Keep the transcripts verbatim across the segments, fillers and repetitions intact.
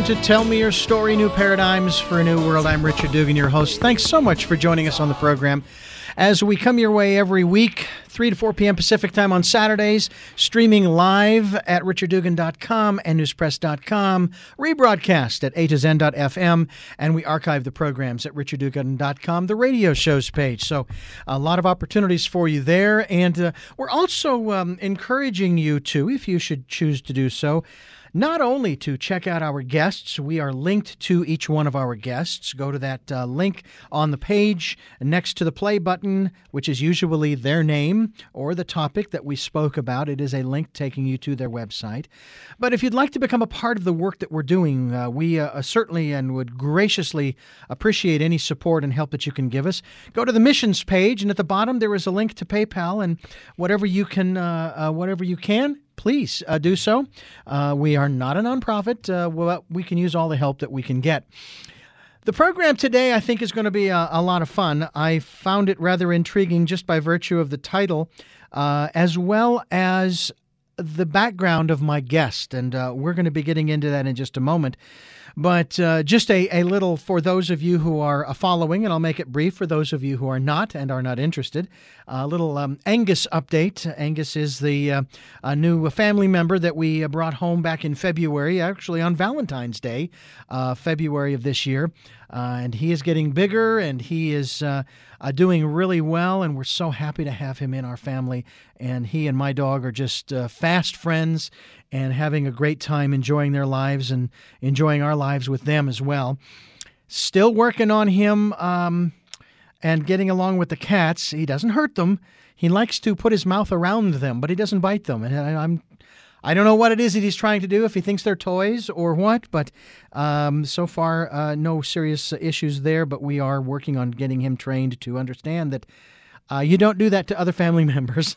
Welcome to Tell Me Your Story, New Paradigms for a New World. I'm Richard Dugan, your host. Thanks so much for joining us on the program. As we come your way every week, three to four p.m. Pacific time on Saturdays, streaming live at richard dugan dot com and newspress dot com, rebroadcast at a to zen dot f m, and we archive the programs at richard dugan dot com, the radio shows page. So a lot of opportunities for you there. And uh, we're also um, encouraging you to, if you should choose to do so, not only to check out our guests. We are linked to each one of our guests. Go to that uh, link on the page next to the play button, which is usually their name or the topic that we spoke about. It is a link taking you to their website. But if you'd like to become a part of the work that we're doing, uh, we uh, certainly and would graciously appreciate any support and help that you can give us. Go to the missions page, and at the bottom there is a link to PayPal, and whatever you can, uh, uh, whatever you can, please uh, do so. Uh, we are not a nonprofit. Uh, well, we can use all the help that we can get. The program today, I think, is going to be a, a lot of fun. I found it rather intriguing just by virtue of the title, uh, as well as the background of my guest. And uh, we're going to be getting into that in just a moment. But uh, just a, a little for those of you who are uh, following, and I'll make it brief for those of you who are not and are not interested, a little um, Angus update. Angus is the uh, a new family member that we uh, brought home back in February, actually on Valentine's Day, uh, February of this year. Uh, and he is getting bigger, and he is uh, uh, doing really well, and we're so happy to have him in our family. And he and my dog are just uh, fast friends and having a great time enjoying their lives and enjoying our lives with them as well. Still working on him um, and getting along with the cats. He doesn't hurt them. He likes to put his mouth around them, but he doesn't bite them. And I, I'm I don't know what it is that he's trying to do, if he thinks they're toys or what, but um, so far, uh, no serious issues there, but we are working on getting him trained to understand that uh, you don't do that to other family members.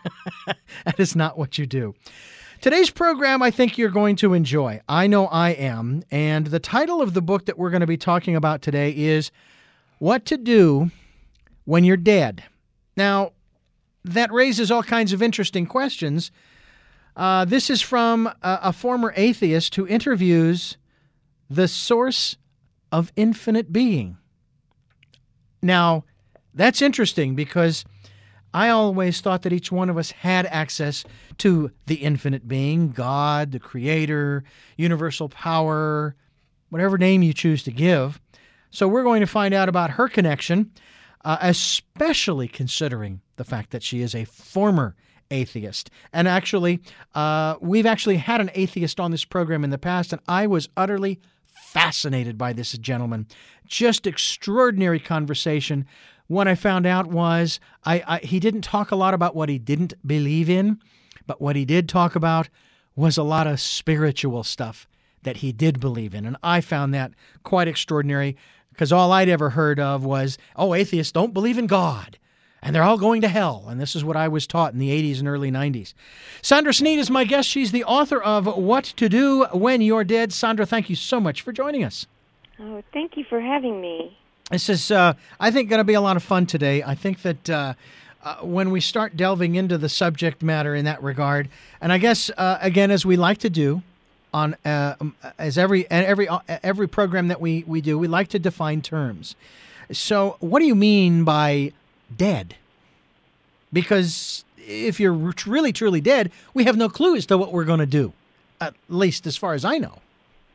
That is not what you do. Today's program, I think you're going to enjoy. I know I am, and the title of the book that we're going to be talking about today is What to Do When You're Dead. Now, that raises all kinds of interesting questions. Uh, this is from a, a former atheist who interviews the source of infinite being. Now, that's interesting because I always thought that each one of us had access to the infinite being, God, the Creator, universal power, whatever name you choose to give. So we're going to find out about her connection, uh, especially considering the fact that she is a former atheist. And actually, uh, we've actually had an atheist on this program in the past, and I was utterly fascinated by this gentleman. Just extraordinary conversation. What I found out was I, I he didn't talk a lot about what he didn't believe in, but what he did talk about was a lot of spiritual stuff that he did believe in. And I found that quite extraordinary because all I'd ever heard of was, oh, atheists don't believe in God, and they're all going to hell. And this is what I was taught in the eighties and early nineties. Sandra Sneed is my guest. She's the author of What to Do When You're Dead. Sandra, thank you so much for joining us. Oh, thank you for having me. This is, uh, I think, going to be a lot of fun today. I think that uh, uh, when we start delving into the subject matter in that regard, and I guess, uh, again, as we like to do on uh, as every every every program that we, we do, we like to define terms. So what do you mean by dead? Because if you're really, truly dead, we have no clue as to what we're going to do, at least as far as I know.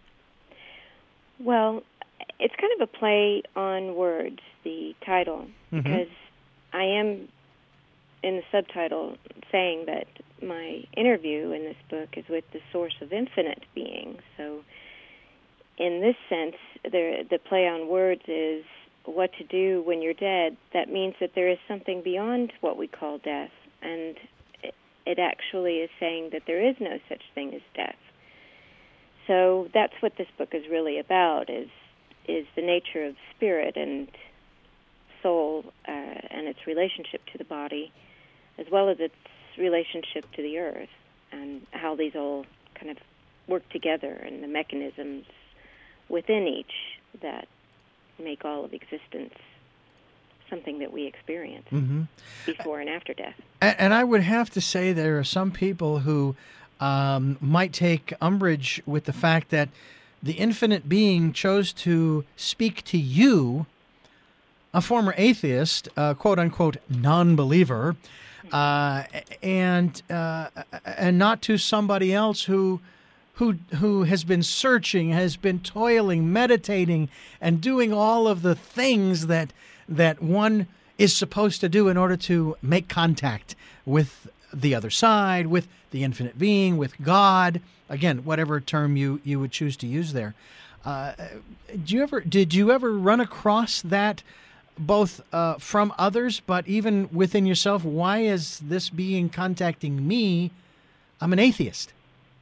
Well, it's kind of a play on words, the title, mm-hmm. because I am, in the subtitle, saying that my interview in this book is with the source of infinite being. So in this sense, the, the play on words is what to do when you're dead. That means that there is something beyond what we call death, and it, it actually is saying that there is no such thing as death. So that's what this book is really about, is is the nature of spirit and soul uh, and its relationship to the body, as well as its relationship to the earth, and how these all kind of work together, and the mechanisms within each that make all of existence something that we experience mm-hmm. before and after death. And, and I would have to say there are some people who um, might take umbrage with the fact that the infinite being chose to speak to you, a former atheist, uh, quote unquote non-believer, uh, and uh, and not to somebody else who who who has been searching, has been toiling, meditating, and doing all of the things that that one is supposed to do in order to make contact with the other side, with the infinite being, with God. Again, whatever term you, you would choose to use there. Uh, do you ever did you ever run across that, both uh, from others, but even within yourself? Why is this being contacting me? I'm an atheist.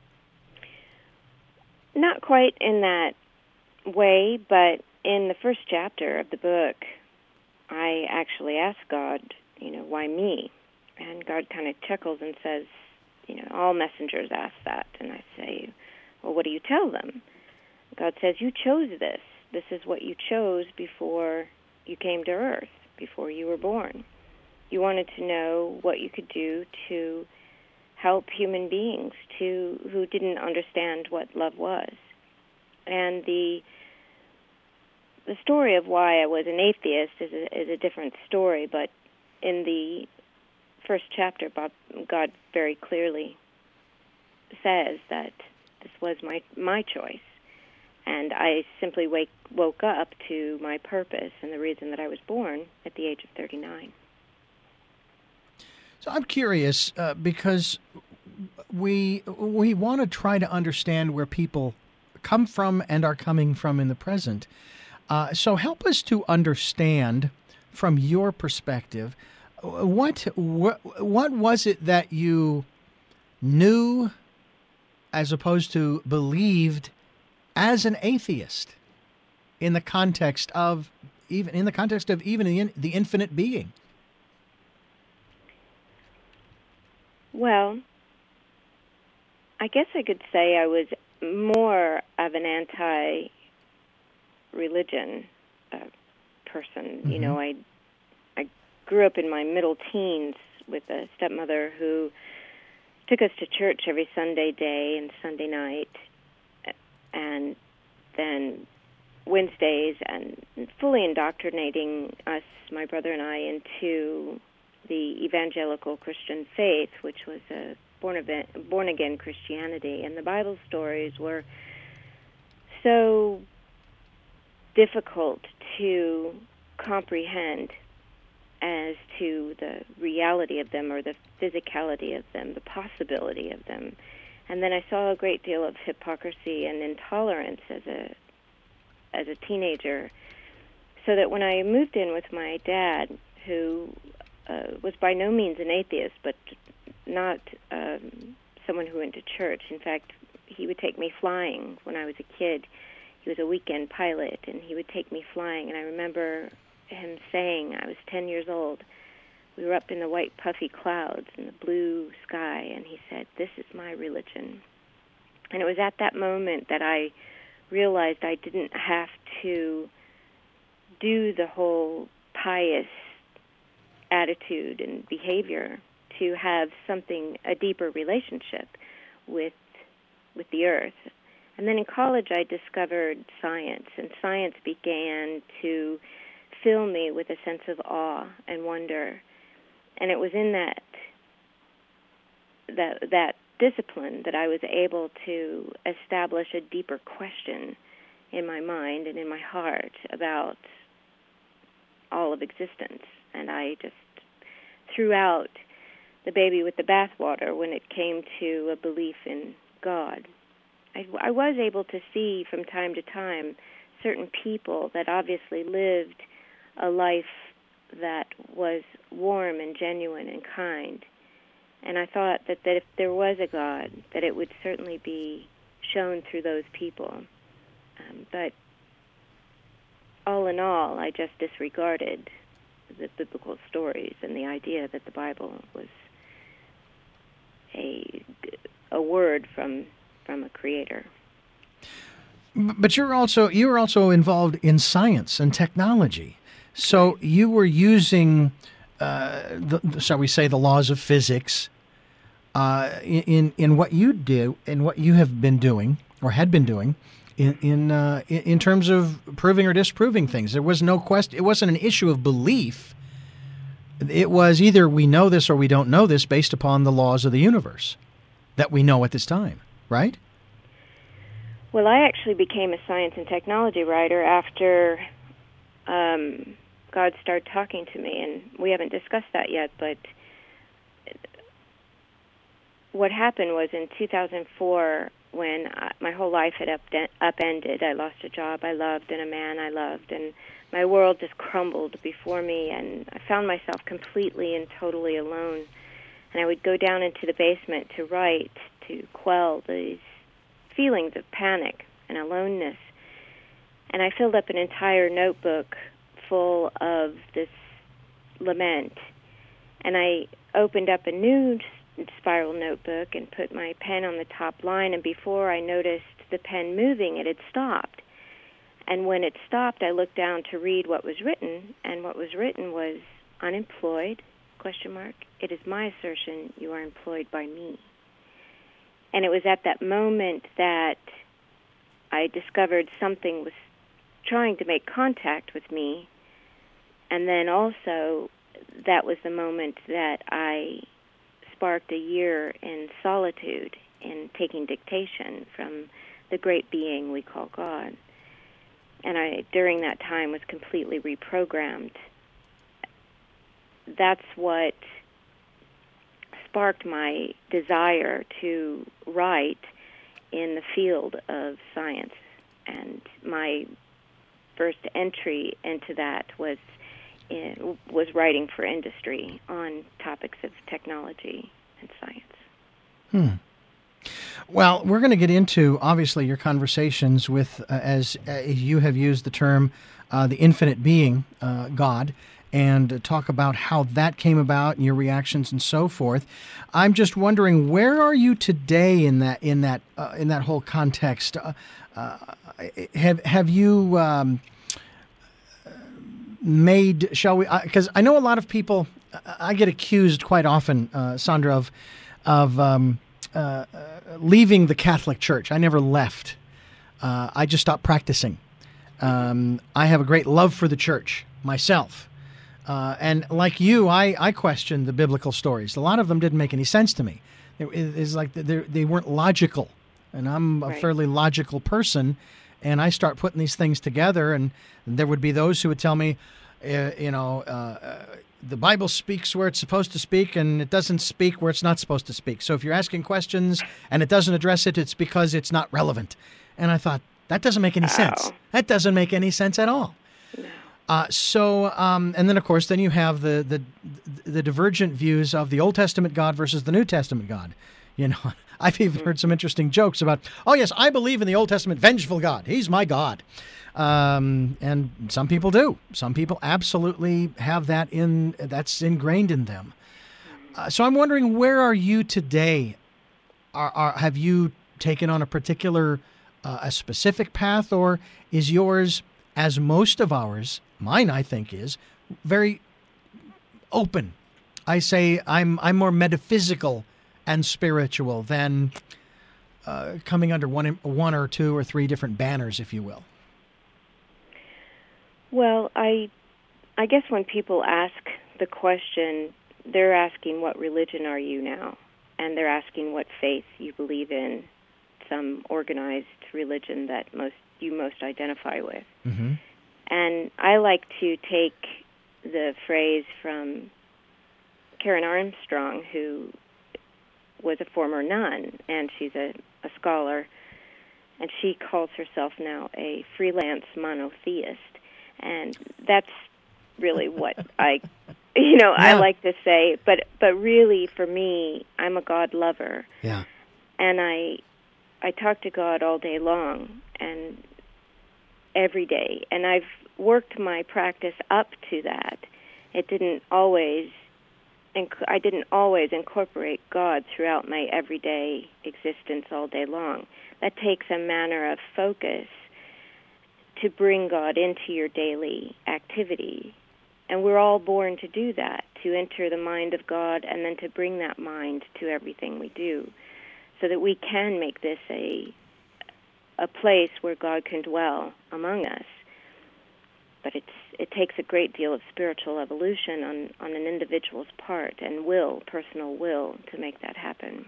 Not quite in that way, but in the first chapter of the book, I actually asked God, you know, why me? And God kind of chuckles and says, you know, all messengers ask that. And I say, well, what do you tell them? God says, you chose this. This is what you chose before you came to earth, before you were born. You wanted to know what you could do to help human beings to who didn't understand what love was. And the the story of why I was an atheist is a, is a different story, but in the first chapter, Bob, God very clearly says that this was my my choice, and I simply wake, woke up to my purpose and the reason that I was born at the age of thirty-nine. So I'm curious uh, because we we want to try to understand where people come from and are coming from in the present. Uh, so help us to understand, from your perspective, what, what what was it that you knew as opposed to believed as an atheist in the context of even in the context of even the, the infinite being? Well, I guess I could say I was more of an anti-religion uh, person. Mm-hmm. You know, I I grew up in my middle teens with a stepmother who took us to church every Sunday day and Sunday night, and then Wednesdays, and fully indoctrinating us, my brother and I, into the evangelical Christian faith, which was a born-again born-again Christianity. And the Bible stories were so difficult to comprehend as to the reality of them or the physicality of them, the possibility of them. And then I saw a great deal of hypocrisy and intolerance as a as a teenager, so that when I moved in with my dad, who uh, was by no means an atheist, but not um, someone who went to church. In fact, he would take me flying when I was a kid. He was a weekend pilot, and he would take me flying. And I remember him saying, I was ten years old, we were up in the white puffy clouds and the blue sky, and he said, this is my religion. And it was at that moment that I realized I didn't have to do the whole pious attitude and behavior to have something, a deeper relationship with with the earth. And then in college I discovered science, and science began to fill me with a sense of awe and wonder. And it was in that that that discipline that I was able to establish a deeper question in my mind and in my heart about all of existence. And I just threw out the baby with the bathwater when it came to a belief in God. I, I was able to see from time to time certain people that obviously lived a life that was warm and genuine and kind. And I thought that, that if there was a God, that it would certainly be shown through those people. Um, but all in all, I just disregarded the biblical stories and the idea that the Bible was a a word from from a creator. But you're also you were also involved in science and technology, so you were using, uh, the, shall we say, the laws of physics uh, in in what you do and what you have been doing or had been doing in in, uh, in in terms of proving or disproving things. There was no question. It wasn't an issue of belief. It was either we know this or we don't know this based upon the laws of the universe that we know at this time, right? Well, I actually became a science and technology writer after um, God started talking to me, and we haven't discussed that yet, but what happened was in two thousand four, when I, my whole life had up, upended, I lost a job I loved and a man I loved, and my world just crumbled before me, and I found myself completely and totally alone. And I would go down into the basement to write, to quell these feelings of panic and aloneness. And I filled up an entire notebook full of this lament. And I opened up a new spiral notebook and put my pen on the top line, and before I noticed the pen moving, it had stopped. And when it stopped, I looked down to read what was written, and what was written was, unemployed, question mark, it is my assertion you are employed by me. And it was at that moment that I discovered something was trying to make contact with me, and then also that was the moment that I sparked a year in solitude, in taking dictation from the great being we call God. And I, during that time, was completely reprogrammed. That's what sparked my desire to write in the field of science. And my first entry into that was in, was writing for industry on topics of technology and science. Hmm. Well, we're going to get into, obviously, your conversations with, uh, as uh, you have used the term, uh, the infinite being, uh, God, and uh, talk about how that came about and your reactions and so forth. I'm just wondering, where are you today in that in that uh, in that whole context? Uh, uh, have have you um, made? Shall we? Because I know a lot of people. I get accused quite often, uh, Sandra, of of um, uh, uh, leaving the Catholic Church. I never left. Uh, I just stopped practicing. Um, I have a great love for the church myself. Uh, and like you, I, I questioned the biblical stories. A lot of them didn't make any sense to me. It, it's like they weren't logical. And I'm a right. fairly logical person. And I start putting these things together. And there would be those who would tell me, uh, you know, uh, the Bible speaks where it's supposed to speak, and it doesn't speak where it's not supposed to speak. So if you're asking questions and it doesn't address it, it's because it's not relevant. And I thought, that doesn't make any wow. sense. That doesn't make any sense at all. No. Uh, so, um, and then of course, then you have the, the the divergent views of the Old Testament God versus the New Testament God. You know, I've even heard some interesting jokes about, oh yes, I believe in the Old Testament vengeful God. He's my God. Um, and some people do. Some people absolutely have that in, that's ingrained in them. Uh, so I'm wondering, where are you today? Are, are have you taken on a particular, uh, a specific path, or is yours, as most of ours, mine I think is, very open? I say I'm I'm more metaphysical and spiritual than uh, coming under one one or two or three different banners, if you will. Well, I I guess when people ask the question, they're asking, what religion are you now? And they're asking what faith you believe in, some organized religion that most you most identify with. Mm-hmm. And I like to take the phrase from Karen Armstrong, who was a former nun, and she's a, a scholar, and she calls herself now a freelance monotheist. And that's really what I, you know, yeah. I like to say. But but really, for me, I'm a God lover. Yeah. And I, I talk to God all day long and every day. And I've worked my practice up to that. It didn't always, inc- I didn't always incorporate God throughout my everyday existence all day long. That takes a manner of focus to bring God into your daily activity. And we're all born to do that, to enter the mind of God and then to bring that mind to everything we do, so that we can make this a a place where God can dwell among us. But it's it takes a great deal of spiritual evolution on, on an individual's part and will, personal will, to make that happen.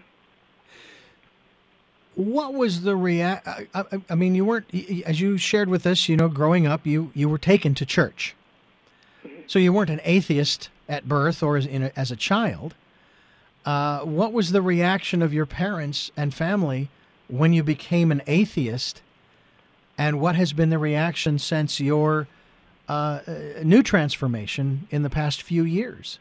What was the react? I, I, I mean, you weren't, as you shared with us, you know, growing up, you, you were taken to church. Mm-hmm. So you weren't an atheist at birth or as, in a, as a child. Uh, what was the reaction of your parents and family when you became an atheist? And what has been the reaction since your uh, new transformation in the past few years?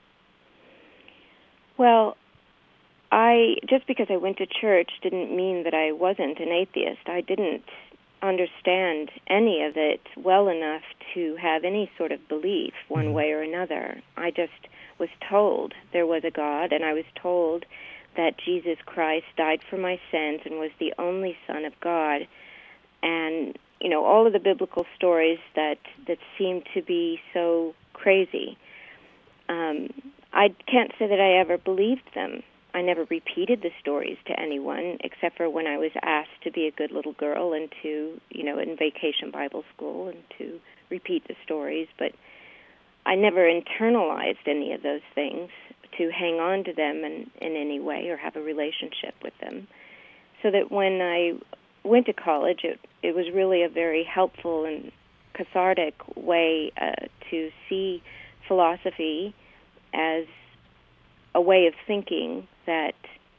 Well, I just because I went to church didn't mean that I wasn't an atheist. I didn't understand any of it well enough to have any sort of belief one mm-hmm. way or another. I just was told there was a God, and I was told that Jesus Christ died for my sins and was the only Son of God. And, you know, all of the biblical stories that, that seem to be so crazy. Um, I can't say that I ever believed them. I never repeated the stories to anyone except for when I was asked to be a good little girl and to, you know, in vacation Bible school and to repeat the stories. But I never internalized any of those things to hang on to them in, in any way or have a relationship with them. So that when I went to college, it, it was really a very helpful and cathartic way uh, to see philosophy as a way of thinking that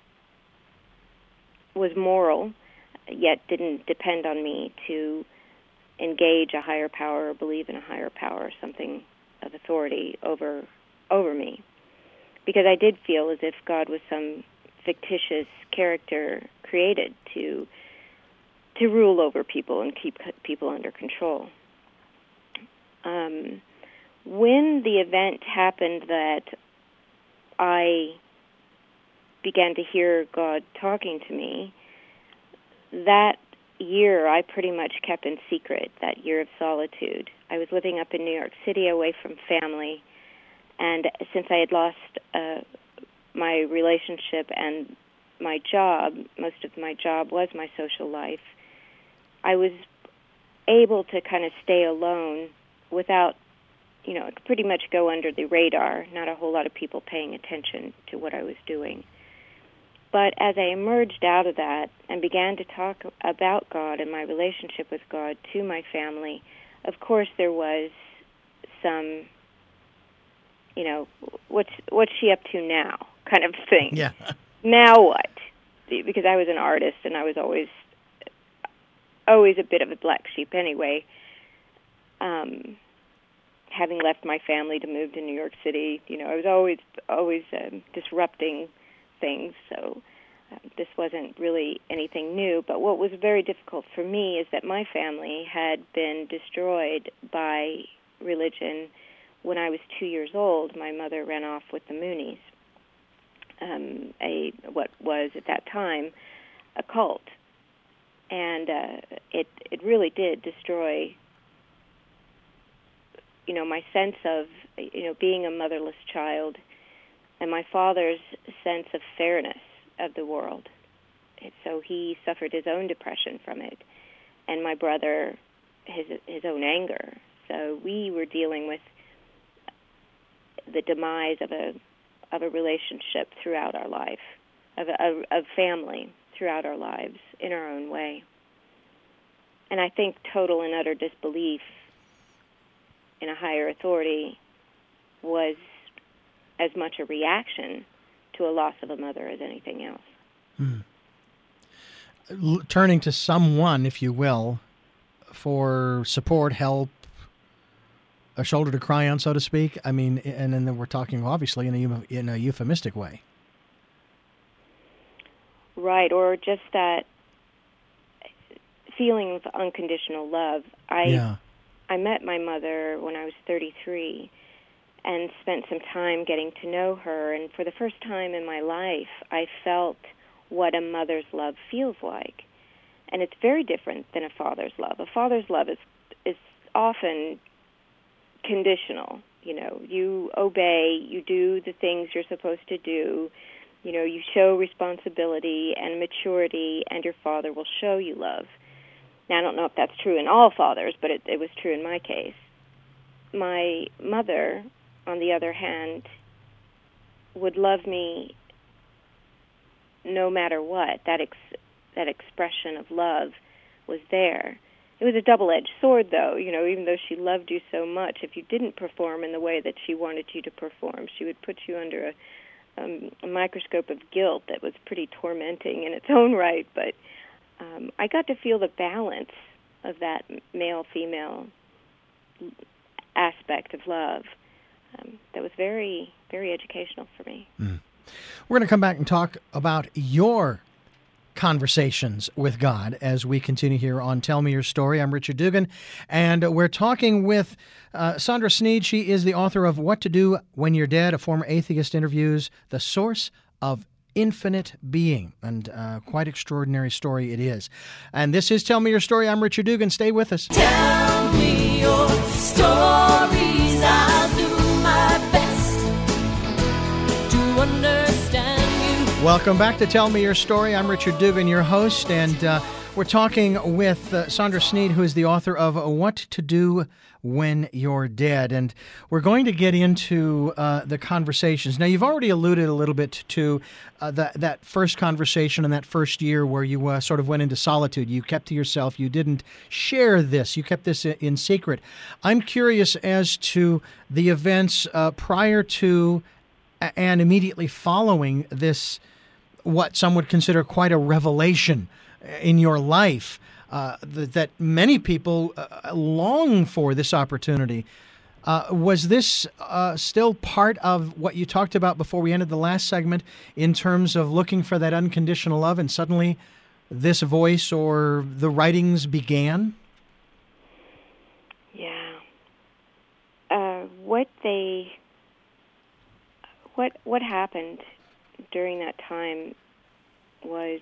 was moral, yet didn't depend on me to engage a higher power or believe in a higher power, something of authority over over me. Because I did feel as if God was some fictitious character created to to rule over people and keep people under control. Um, when the event happened that I began to hear God talking to me, that year I pretty much kept in secret, that year of solitude. I was living up in New York City away from family, and since I had lost uh, my relationship and my job, most of my job was my social life, I was able to kind of stay alone without, you know, pretty much go under the radar, not a whole lot of people paying attention to what I was doing. But as I emerged out of that and began to talk about God and my relationship with God to my family, of course there was some, you know, what's what's she up to now kind of thing. Yeah. Now what? Because I was an artist and I was always always a bit of a black sheep anyway. Um, having left my family to move to New York City, you know, I was always always um, disrupting things, so uh, this wasn't really anything new. But what was very difficult for me is that my family had been destroyed by religion. When I was two years old, my mother ran off with the Moonies, um, a what was at that time a cult, and uh, it it really did destroy, you know, my sense of, you know, being a motherless child, and my father's sense of fairness of the world. And so he suffered his own depression from it, and my brother his his own anger. So we were dealing with the demise of a of a relationship throughout our life, of a of family throughout our lives in our own way. And I think total and utter disbelief in a higher authority was as much a reaction to a loss of a mother as anything else. Hmm. L- turning to someone, if you will, for support, help, a shoulder to cry on, so to speak. I mean, and then we're talking obviously in a in a euphemistic way. Right, or just that feeling of unconditional love. I yeah. I met my mother when I was thirty-three and spent some time getting to know her, and for the first time in my life, I felt what a mother's love feels like. And it's very different than a father's love. A father's love is is often conditional. You know, you obey, you do the things you're supposed to do, you know, you show responsibility and maturity, and your father will show you love. Now, I don't know if that's true in all fathers, but it, it was true in my case. My mother, on the other hand, would love me no matter what. That ex- that expression of love was there. It was a double-edged sword, though. You know, even though she loved you so much, if you didn't perform in the way that she wanted you to perform, she would put you under a, um, a microscope of guilt that was pretty tormenting in its own right. But um, I got to feel the balance of that male-female aspect of love. Um, that was very, very educational for me. Mm. We're going to come back and talk about your conversations with God as we continue here on Tell Me Your Story. I'm Richard Dugan, and we're talking with uh, Sandra Sneed. She is the author of What to Do When You're Dead, a former atheist interviews the source of infinite being, and uh, quite extraordinary story it is. And this is Tell Me Your Story. I'm Richard Dugan. Stay with us. Tell me your stories. I'll do my best to understand you. Welcome back to Tell Me Your Story. I'm Richard Dugan, your host, and uh, we're talking with uh, Sandra Sneed, who is the author of What to Do When You're Dead. And we're going to get into uh, the conversations. Now, you've already alluded a little bit to uh, that, that first conversation in that first year where you uh, sort of went into solitude. You kept to yourself. You didn't share this. You kept this in secret. I'm curious as to the events uh, prior to and immediately following this, what some would consider quite a revelation in your life, uh, that, that many people uh, long for this opportunity. Uh, was this uh, still part of what you talked about before we ended the last segment in terms of looking for that unconditional love, and suddenly this voice or the writings began? Yeah. Uh, what they, what what happened during that time was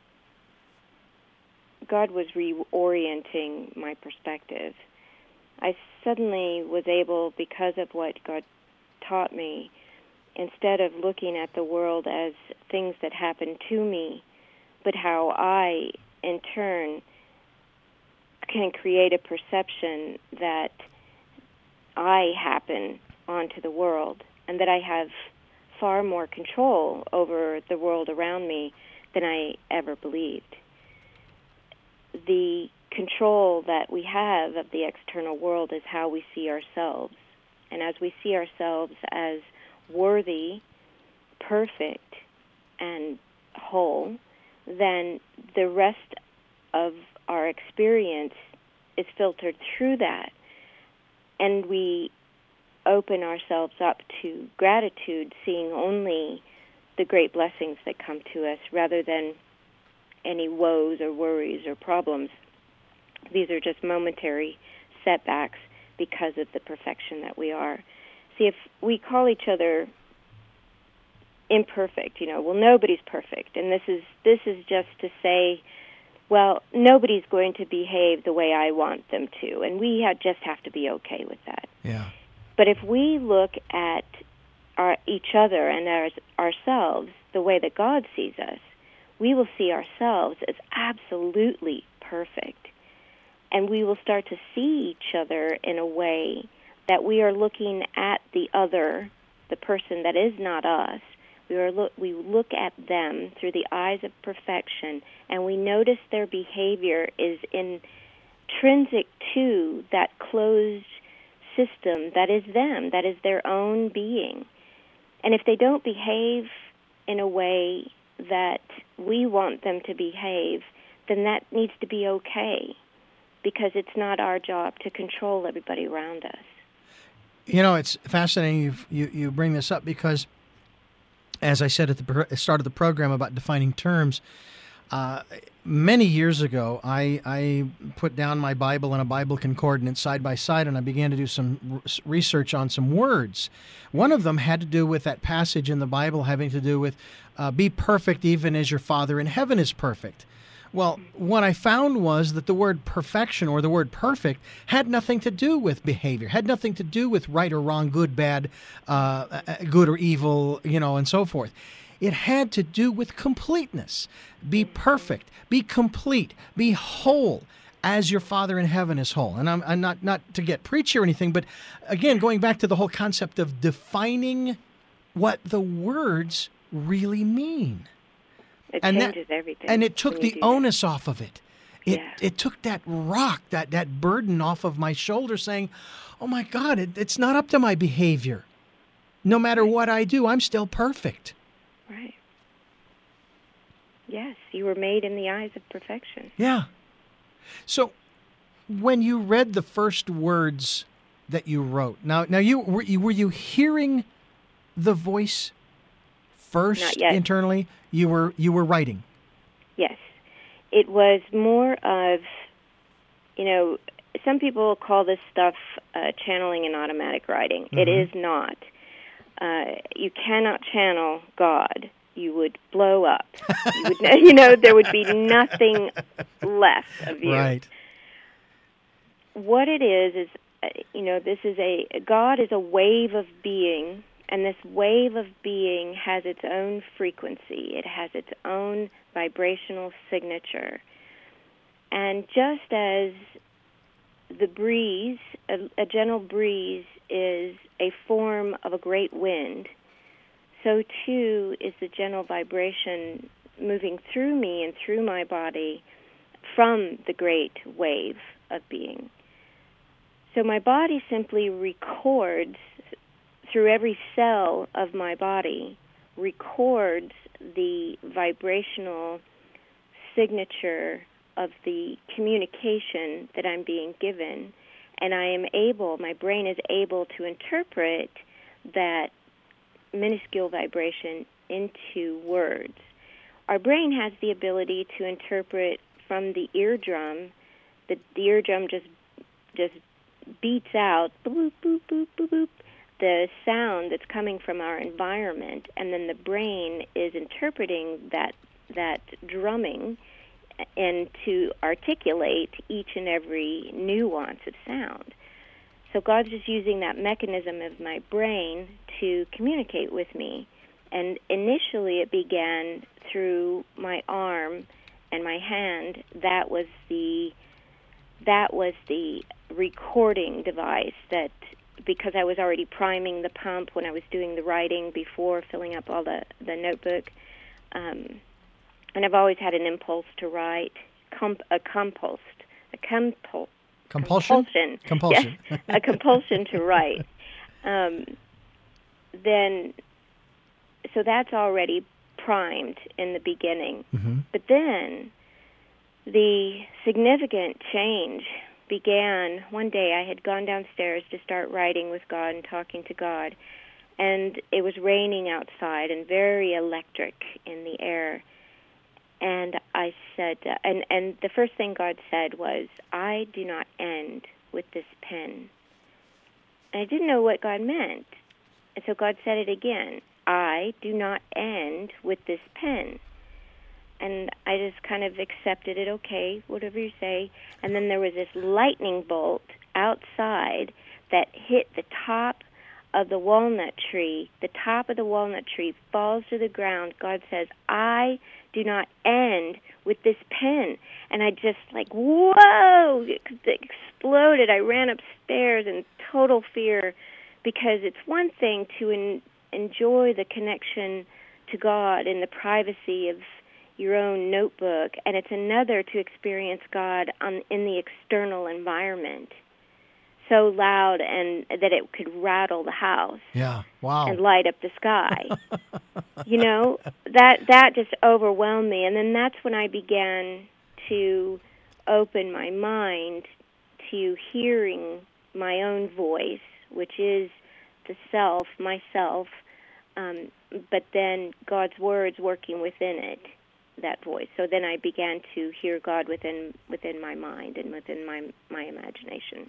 God was reorienting my perspective. I suddenly was able, because of what God taught me, instead of looking at the world as things that happened to me, but how I, in turn, can create a perception that I happen onto the world, and that I have far more control over the world around me than I ever believed. The control that we have of the external world is how we see ourselves. And as we see ourselves as worthy, perfect, and whole, then the rest of our experience is filtered through that. And we open ourselves up to gratitude, seeing only the great blessings that come to us rather than any woes or worries or problems. These are just momentary setbacks because of the perfection that we are. See, if we call each other imperfect, you know, well, nobody's perfect, and this is this is just to say, well, nobody's going to behave the way I want them to, and we have, just have to be okay with that. Yeah. But if we look at our, each other and our, ourselves the way that God sees us, we will see ourselves as absolutely perfect. And we will start to see each other in a way that we are looking at the other, the person that is not us. We are look, we look at them through the eyes of perfection, and we notice their behavior is intrinsic to that closed system that is them, that is their own being. And if they don't behave in a way that we want them to behave, then that needs to be okay, because it's not our job to control everybody around us. You know, it's fascinating you you, you bring this up, because, as I said at the start of the program about defining terms, uh, many years ago, I, I put down my Bible and a Bible concordance side by side, and I began to do some research on some words. One of them had to do with that passage in the Bible having to do with uh, be perfect even as your Father in heaven is perfect. Well, what I found was that the word perfection, or the word perfect, had nothing to do with behavior, had nothing to do with right or wrong, good, bad, uh, good or evil, you know, and so forth. It had to do with completeness. Be perfect, be complete, be whole. as your Father in heaven is whole. And I'm, I'm not, not to get preachy or anything, but again, going back to the whole concept of defining what the words really mean. It and changes that, everything. And it took the onus that. off of it. It yeah. it took that rock, that, that burden off of my shoulder saying, oh my God, it, it's not up to my behavior. No matter right. what I do, I'm still perfect. Right. Yes, you were made in the eyes of perfection. Yeah. So when you read the first words that you wrote, now now you were you, were you hearing the voice first Not yet. internally? You were you were writing. Yes. It was more of, you know, some people call this stuff uh, channeling and automatic writing. Mm-hmm. It is not. Uh, you cannot channel God. You would blow up. You, would, you know, there would be nothing left of you. Right. What it is is, uh, you know, this is a God is a wave of being, and this wave of being has its own frequency. It has its own vibrational signature. And just as the breeze, a, a gentle breeze, is a form of a great wind, so too is the gentle vibration moving through me and through my body from the great wave of being. So my body simply records, through every cell of my body, records the vibrational signature of the communication that I'm being given, and I am able, my brain is able to interpret that minuscule vibration into words. Our brain has the ability to interpret from the eardrum. The, the eardrum just just beats out boop, boop, boop, boop, boop, the sound that's coming from our environment, and then the brain is interpreting that that drumming and to articulate each and every nuance of sound. So God's just using that mechanism of my brain to communicate with me. And initially it began through my arm and my hand. That was the that was the recording device that, because I was already priming the pump when I was doing the writing before filling up all the, the notebook. Um, and I've always had an impulse to write, comp, a compulse, a compul, compulsion? Compulsion. Compulsion. Yes, a compulsion to write. Um, then, so that's already primed in the beginning. Mm-hmm. But then the significant change began one day. I had gone downstairs to start writing with God and talking to God, and it was raining outside and very electric in the air. And I said, uh, and, and the first thing God said was, I do not end with this pen. And I didn't know what God meant. And so God said it again, I do not end with this pen. And I just kind of accepted it, okay, whatever you say. And then there was this lightning bolt outside that hit the top of the walnut tree. The top of the walnut tree falls to the ground. God says, I do not end with this pen. And I just like, whoa, it exploded. I ran upstairs in total fear, because it's one thing to en- enjoy the connection to God in the privacy of your own notebook, and it's another to experience God on, in the external environment, so loud and that it could rattle the house. Yeah, wow. And light up the sky. You know, that that just overwhelmed me, and then that's when I began to open my mind to hearing my own voice, which is the self, myself, um, but then God's words working within it, that voice. So then I began to hear God within within my mind and within my my imagination.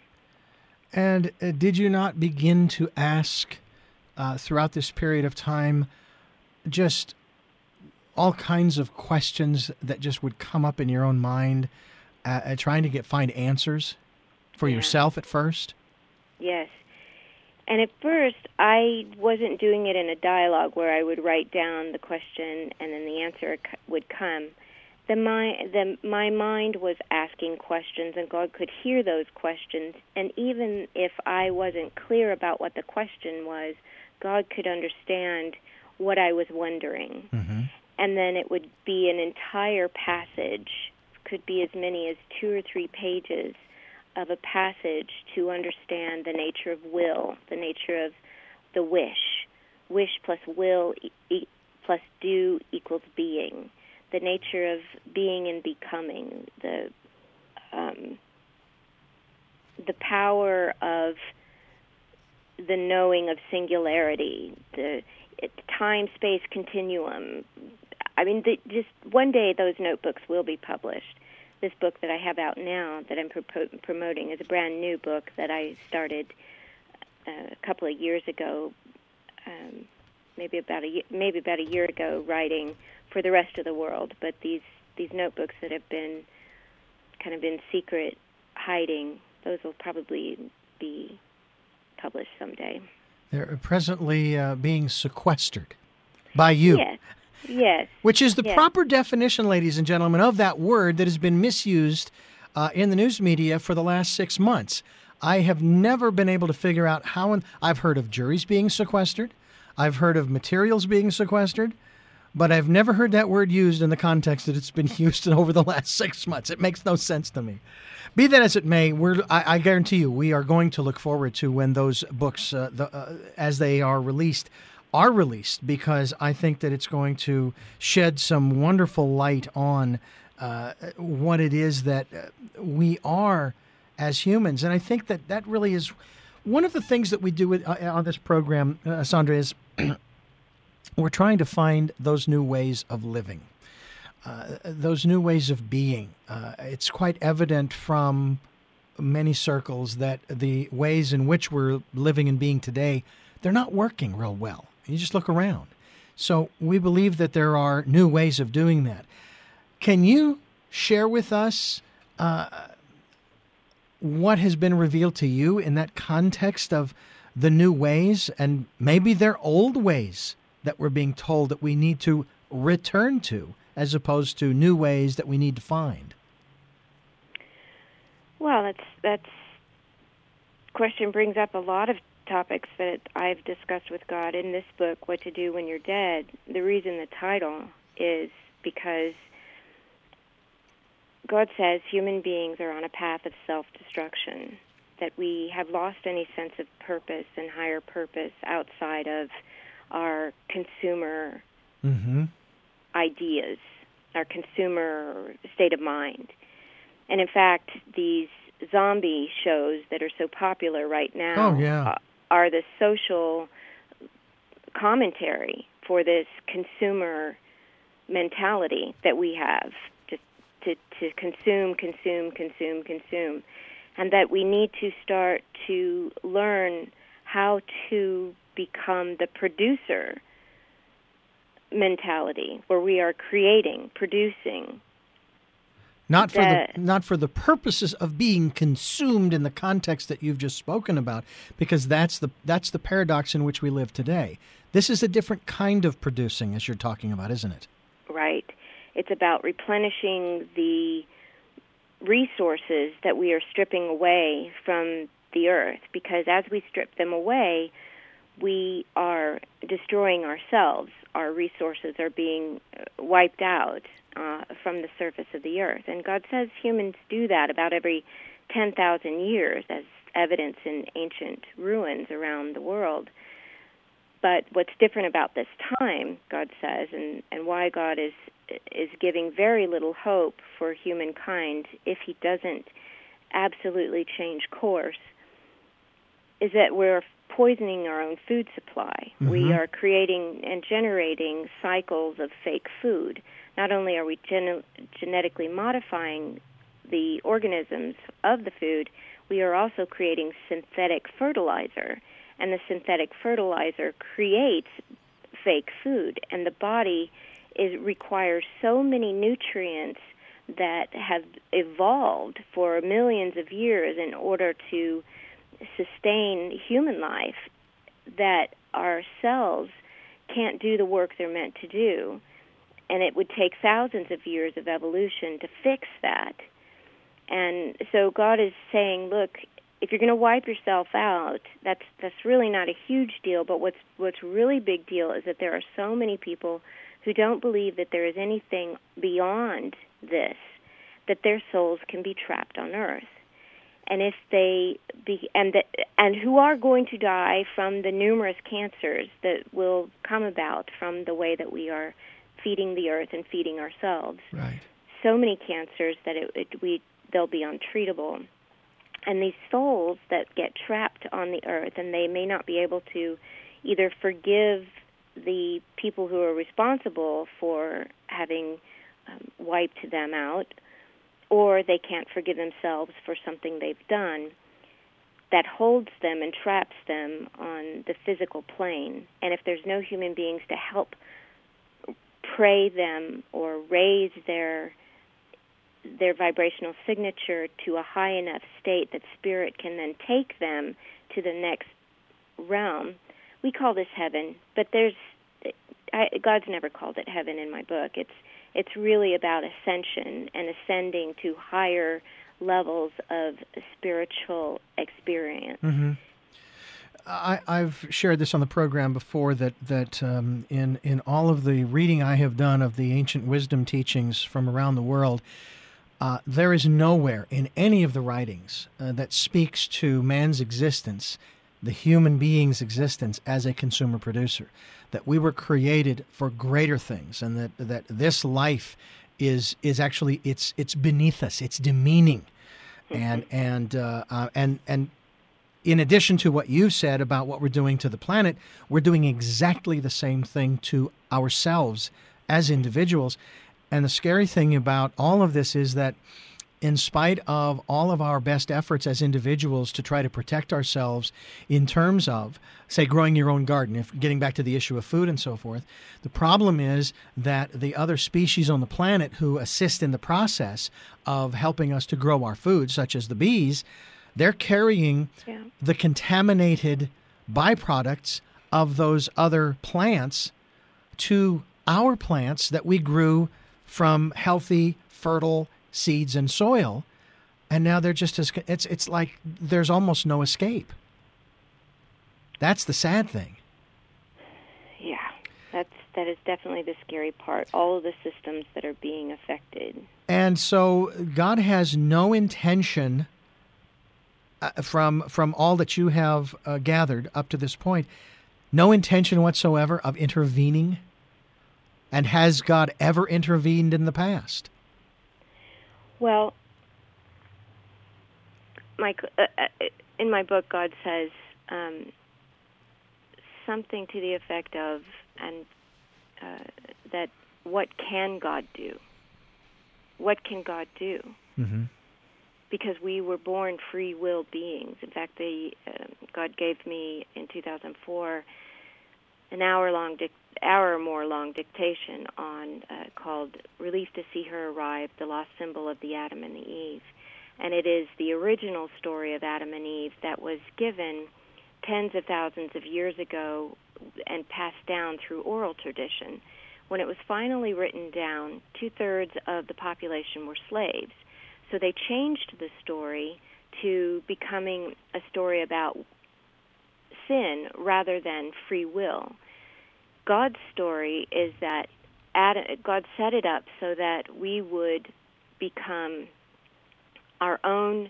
And uh, did you not begin to ask uh, throughout this period of time just all kinds of questions that just would come up in your own mind, uh, uh, trying to get find answers for yeah. yourself at first? Yes. And at first, I wasn't doing it in a dialogue where I would write down the question and then the answer would come. the my the my mind was asking questions, and God could hear those questions. And even if I wasn't clear about what the question was, God could understand what I was wondering. Mm-hmm. And then it would be an entire passage, could be as many as two or three pages of a passage to understand the nature of will, the nature of the wish. Wish plus will e- e- plus do equals being. The nature of being and becoming. The um, the power of the knowing of singularity. The it, time-space continuum. I mean, the, just one day those notebooks will be published. This book that I have out now that I'm pro- promoting is a brand new book that I started uh, a couple of years ago, um, maybe about a maybe about a year ago, writing for the rest of the world. But these these notebooks that have been kind of in secret hiding, those will probably be published someday. They're presently uh, being sequestered by you. Yes. Yes. Which is the yes. proper definition, ladies and gentlemen, of that word that has been misused uh, in the news media for the last six months. I have never been able to figure out how. In, I've heard of juries being sequestered. I've heard of materials being sequestered. But I've never heard that word used in the context that it's been used in over the last six months. It makes no sense to me. Be that as it may, we're, I, I guarantee you we are going to look forward to when those books, uh, the, uh, as they are released, are released, because I think that it's going to shed some wonderful light on uh, what it is that uh, we are as humans. And I think that that really is one of the things that we do with, uh, on this program, uh, Sandra, is we're trying to find those new ways of living, uh, those new ways of being. Uh, it's quite evident from many circles that the ways in which we're living and being today, they're not working real well. You just look around. So we believe that there are new ways of doing that. Can you share with us uh, what has been revealed to you in that context of the new ways, and maybe they're old ways that we're being told that we need to return to, as opposed to new ways that we need to find? Well, that's that's question brings up a lot of topics that I've discussed with God in this book, What to Do When You're Dead. The reason the title is because God says human beings are on a path of self-destruction, that we have lost any sense of purpose and higher purpose outside of our consumer mm-hmm. ideas, our consumer state of mind. And in fact, these zombie shows that are so popular right now oh, yeah. uh, are the social commentary for this consumer mentality that we have, just to, to consume, consume, consume, consume, and that we need to start to learn how to become the producer mentality, where we are creating, producing. Not for that, the not for the purposes of being consumed in the context that you've just spoken about, because that's the that's the paradox in which we live today. This is a different kind of producing, as you're talking about, isn't it? Right. It's about replenishing the resources that we are stripping away from the earth, because as we strip them away, we are destroying ourselves. Our resources are being wiped out uh, from the surface of the earth. And God says humans do that about every ten thousand years, as evidence in ancient ruins around the world. But what's different about this time, God says, and, and why God is is giving very little hope for humankind if he doesn't absolutely change course, is that we're poisoning our own food supply. Mm-hmm. We are creating and generating cycles of fake food. Not only are we gen- genetically modifying the organisms of the food, we are also creating synthetic fertilizer. And the synthetic fertilizer creates fake food. And the body is requires so many nutrients that have evolved for millions of years in order to sustain human life, that our cells can't do the work they're meant to do. and it would take thousands of years of evolution to fix that. And so God is saying, look, if you're going to wipe yourself out, that's that's really not a huge deal. But what's what's really big deal is that there are so many people who don't believe that there is anything beyond this, that their souls can be trapped on earth. And if they be, and that, and who are going to die from the numerous cancers that will come about from the way that we are feeding the earth and feeding ourselves. Right. So many cancers that it, it, we they'll be untreatable. And these souls that get trapped on the earth, and they may not be able to either forgive the people who are responsible for having um, wiped them out, or they can't forgive themselves for something they've done, that holds them and traps them on the physical plane. And if there's no human beings to help pray them or raise their their vibrational signature to a high enough state that spirit can then take them to the next realm, we call this heaven. But there's I, God's never called it heaven in my book. It's It's really about ascension and ascending to higher levels of spiritual experience. Mm-hmm. I, I've shared this on the program before that that um, in in all of the reading I have done of the ancient wisdom teachings from around the world, uh, there is nowhere in any of the writings uh, that speaks to man's existence, the human being's existence as a consumer producer, that we were created for greater things, and that, that this life is is actually it's it's beneath us, it's demeaning, mm-hmm. and and uh, uh, and and in addition to what you said about what we're doing to the planet, we're doing exactly the same thing to ourselves as individuals. And the scary thing about all of this is that, in spite of all of our best efforts as individuals to try to protect ourselves in terms of, say, growing your own garden, if getting back to the issue of food and so forth, the problem is that the other species on the planet who assist in the process of helping us to grow our food, such as the bees, they're carrying yeah. the contaminated byproducts of those other plants to our plants that we grew from healthy, fertile seeds and soil, and now they're just as it's it's like there's almost no escape. That's the sad thing. Yeah, that's that is definitely the scary part. All of the systems that are being affected. And so God has no intention uh, from from all that you have uh, gathered up to this point, no intention whatsoever of intervening. And has God ever intervened in the past? Well, my, uh, in my book, God says um, something to the effect of, and uh, that what can God do? What can God do? Mm-hmm. Because we were born free will beings. In fact, they, uh, God gave me in two thousand four an hour-long, dic- hour or more long dictation on uh, called "Relief to See Her Arrive: The Lost Symbol of the Adam and the Eve," and it is the original story of Adam and Eve that was given tens of thousands of years ago and passed down through oral tradition. When it was finally written down, two-thirds of the population were slaves, so they changed the story to becoming a story about sin rather than free will. God's story is that Adam, God set it up so that we would become our own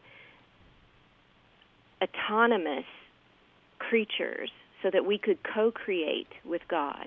autonomous creatures so that we could co-create with God.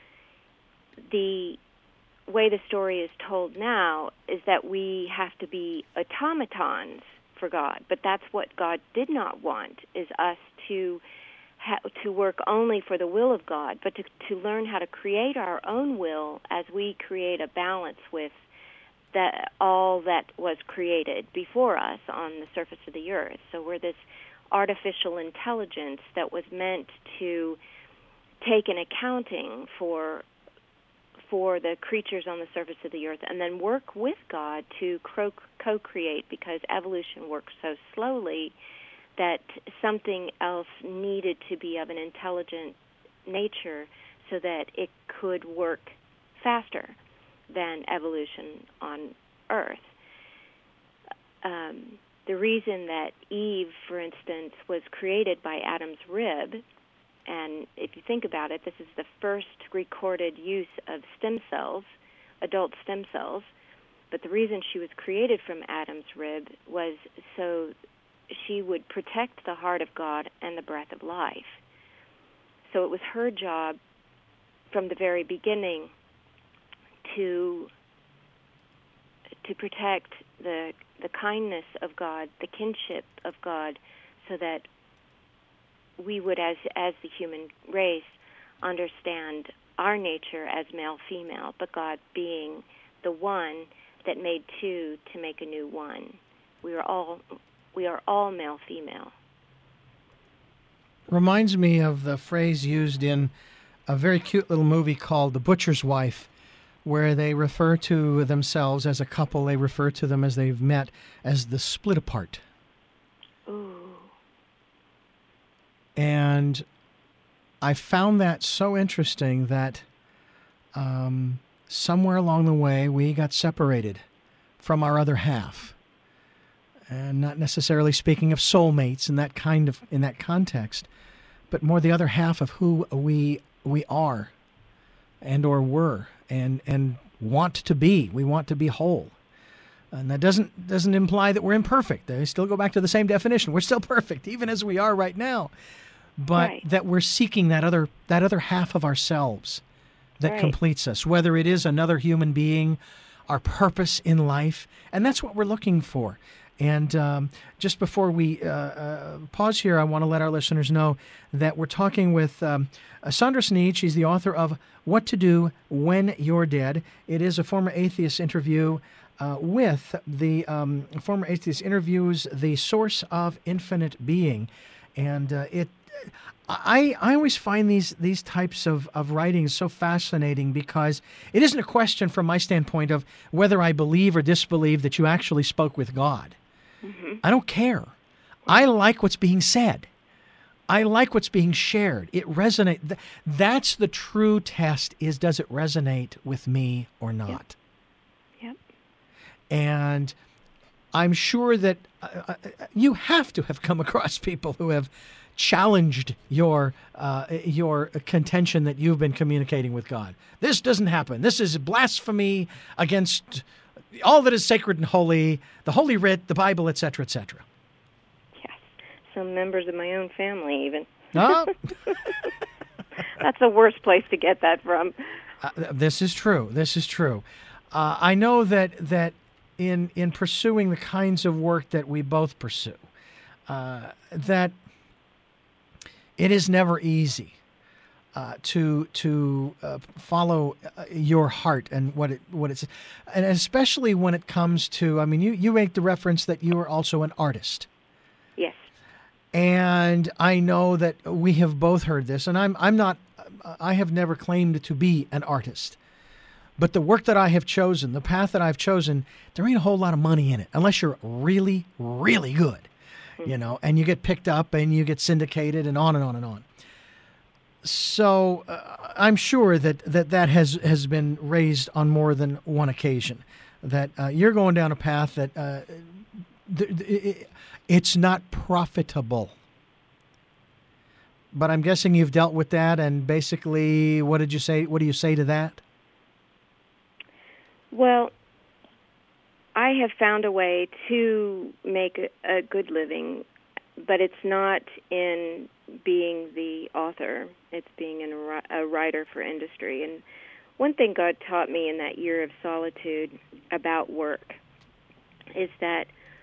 The way the story is told now is that we have to be automatons for God, but that's what God did not want, is us to to work only for the will of God, but to, to learn how to create our own will as we create a balance with that all that was created before us on the surface of the earth. So we're this artificial intelligence that was meant to take an accounting for for the creatures on the surface of the earth and then work with God to co-create, because evolution works so slowly that something else needed to be of an intelligent nature so that it could work faster. than evolution on Earth. Um, the reason that Eve, for instance, was created by Adam's rib, and if you think about it, this is the first recorded use of stem cells, adult stem cells, but the reason she was created from Adam's rib was so she would protect the heart of God and the breath of life. So it was her job from the very beginning to to protect the the kindness of God, the kinship of God, so that we would, as as the human race, understand our nature as male-female, but God being the one that made two to make a new one. We are all we are all male-female. Reminds me of the phrase used in a very cute little movie called The Butcher's Wife, where they refer to themselves as a couple. They refer to them as they've met as the split apart. Ooh. And I found that so interesting that um, somewhere along the way we got separated from our other half. And not necessarily speaking of soulmates in that kind of in that context, but more the other half of who we we are and or were and and want to be. We want to be whole. And that doesn't doesn't imply that we're imperfect. They still go back to the same definition. We're still perfect, even as we are right now. But right. that we're seeking that other that other half of ourselves that right. completes us, whether it is another human being, our purpose in life, and that's what we're looking for. And um, just before we uh, uh, pause here, I want to let our listeners know that we're talking with um, Sandra Sneed. She's the author of What to Do When You're Dead. It is a former atheist interview uh, with the um, former atheist interviews the source of infinite being. And uh, it, I, I always find these these types of, of writings so fascinating because it isn't a question from my standpoint of whether I believe or disbelieve that you actually spoke with God. Mm-hmm. I don't care. I like what's being said. I like what's being shared. It resonates. That's the true test is, does it resonate with me or not? Yep. Yep. And I'm sure that uh, you have to have come across people who have challenged your uh, your contention that you've been communicating with God. This doesn't happen. This is blasphemy against all that is sacred and holy, the Holy Writ, the Bible, et cetera, et cetera. Yes. Some members of my own family even. Oh. That's the worst place to get that from. Uh, this is true. This is true. Uh, I know that that in in pursuing the kinds of work that we both pursue, uh, that it is never easy uh, to to uh, follow uh, your heart and what it what it's, and especially when it comes to. I mean, you you make the reference that you are also an artist. Yes. And I know that we have both heard this, and I'm I'm not. I have never claimed to be an artist, but the work that I have chosen, the path that I've chosen, there ain't a whole lot of money in it unless you're really, really good. You know, and you get picked up and you get syndicated and on and on and on. So uh, I'm sure that, that that has, has been raised on more than one occasion, that uh, you're going down a path that uh, th- th- it's not profitable. But I'm guessing you've dealt with that, and basically, what did you say? What do you say to that? Well, I have found a way to make a, a good living, but it's not in being the author. It's being an, a writer for industry. And one thing God taught me in that year of solitude about work is that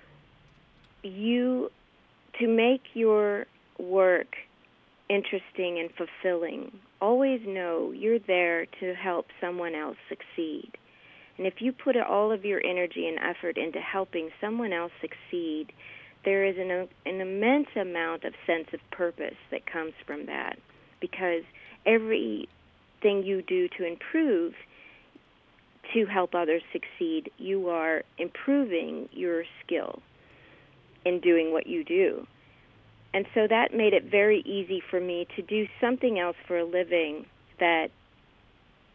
you, to make your work interesting and fulfilling, always know you're there to help someone else succeed. And if you put all of your energy and effort into helping someone else succeed, there is an, an immense amount of sense of purpose that comes from that. Because everything you do to improve, to help others succeed, you are improving your skill in doing what you do. And so that made it very easy for me to do something else for a living that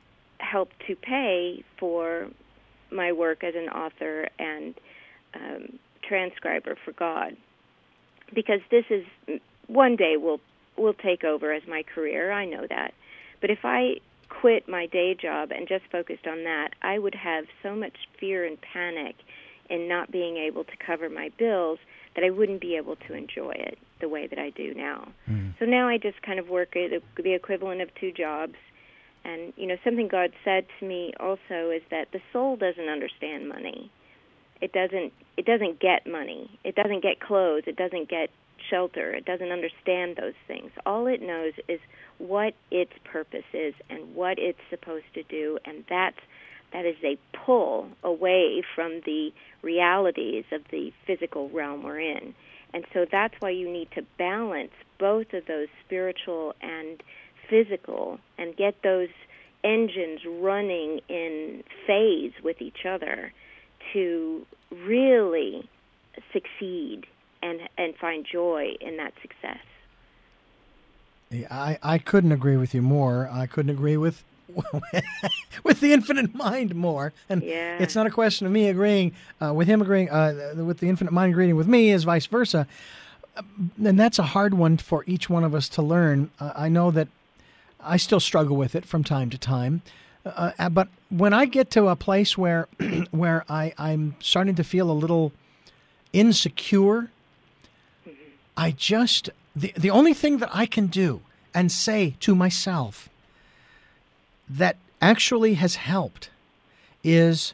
help to pay for my work as an author and um, transcriber for God, because this is one day will will take over as my career. I know that, but if I quit my day job and just focused on that, I would have so much fear and panic in not being able to cover my bills that I wouldn't be able to enjoy it the way that I do now. Mm. So now I just kind of work at the equivalent of two jobs. And, you know, something God said to me also is that the soul doesn't understand money. It doesn't it doesn't get money. It doesn't get clothes. It doesn't get shelter. It doesn't understand those things. All it knows is what its purpose is and what it's supposed to do, and that's that is a pull away from the realities of the physical realm we're in. And so that's why you need to balance both of those, spiritual and physical, and get those engines running in phase with each other to really succeed and and find joy in that success. Yeah, I, I couldn't agree with you more. I couldn't agree with with the infinite mind more. And yeah. It's not a question of me agreeing uh, with him agreeing uh, with the infinite mind agreeing with me, as vice versa. And that's a hard one for each one of us to learn. Uh, I know that I still struggle with it from time to time. Uh, but when I get to a place where where I, I'm starting to feel a little insecure, mm-hmm. I just, the, the only thing that I can do and say to myself that actually has helped is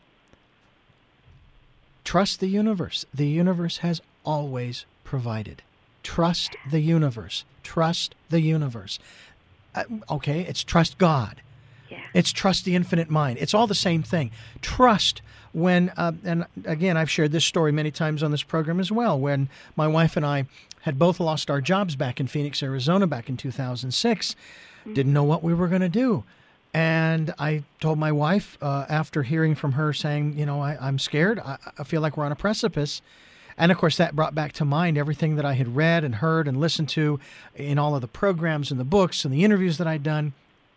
trust the universe. The universe has always provided. Trust the universe. Trust the universe. Uh, okay, it's trust God. Yeah. It's trust the infinite mind. It's all the same thing. Trust when, uh, and again, I've shared this story many times on this program as well, when my wife and I had both lost our jobs back in Phoenix, Arizona back in two thousand six, mm-hmm. didn't know what we were going to do. And I told my wife, uh, after hearing from her saying, you know, I, I'm scared, I, I feel like we're on a precipice. And, of course, that brought back to mind everything that I had read and heard and listened to in all of the programs and the books and the interviews that I'd done.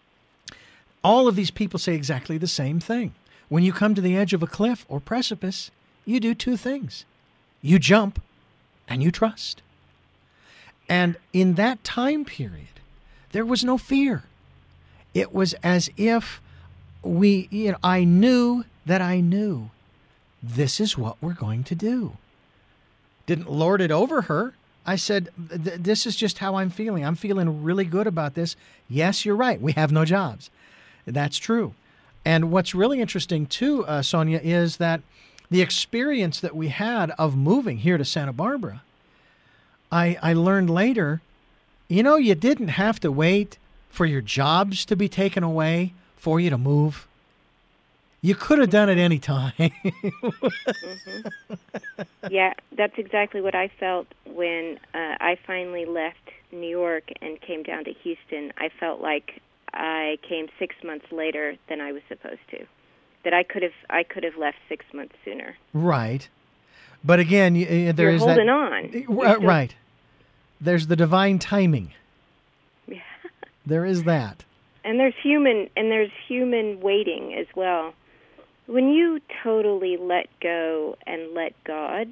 All of these people say exactly the same thing. When you come to the edge of a cliff or precipice, you do two things. You jump and you trust. And in that time period, there was no fear. It was as if we, you know, I knew that I knew this is what we're going to do. Didn't lord it over her. I said, this is just how I'm feeling. I'm feeling really good about this. Yes, you're right. We have no jobs. That's true. And what's really interesting, too, uh, Sonia, is that the experience that we had of moving here to Santa Barbara, I, I learned later, you know, you didn't have to wait for your jobs to be taken away for you to move. You could have done it any time. mm-hmm. Yeah, that's exactly what I felt when uh, I finally left New York and came down to Houston. I felt like I came six months later than I was supposed to. That I could have I could have left six months sooner. Right, but again, uh, there You're is holding that, on. Uh, still... Right, there's the divine timing. Yeah. There is that, and there's human and there's human waiting as well. When you totally let go and let God,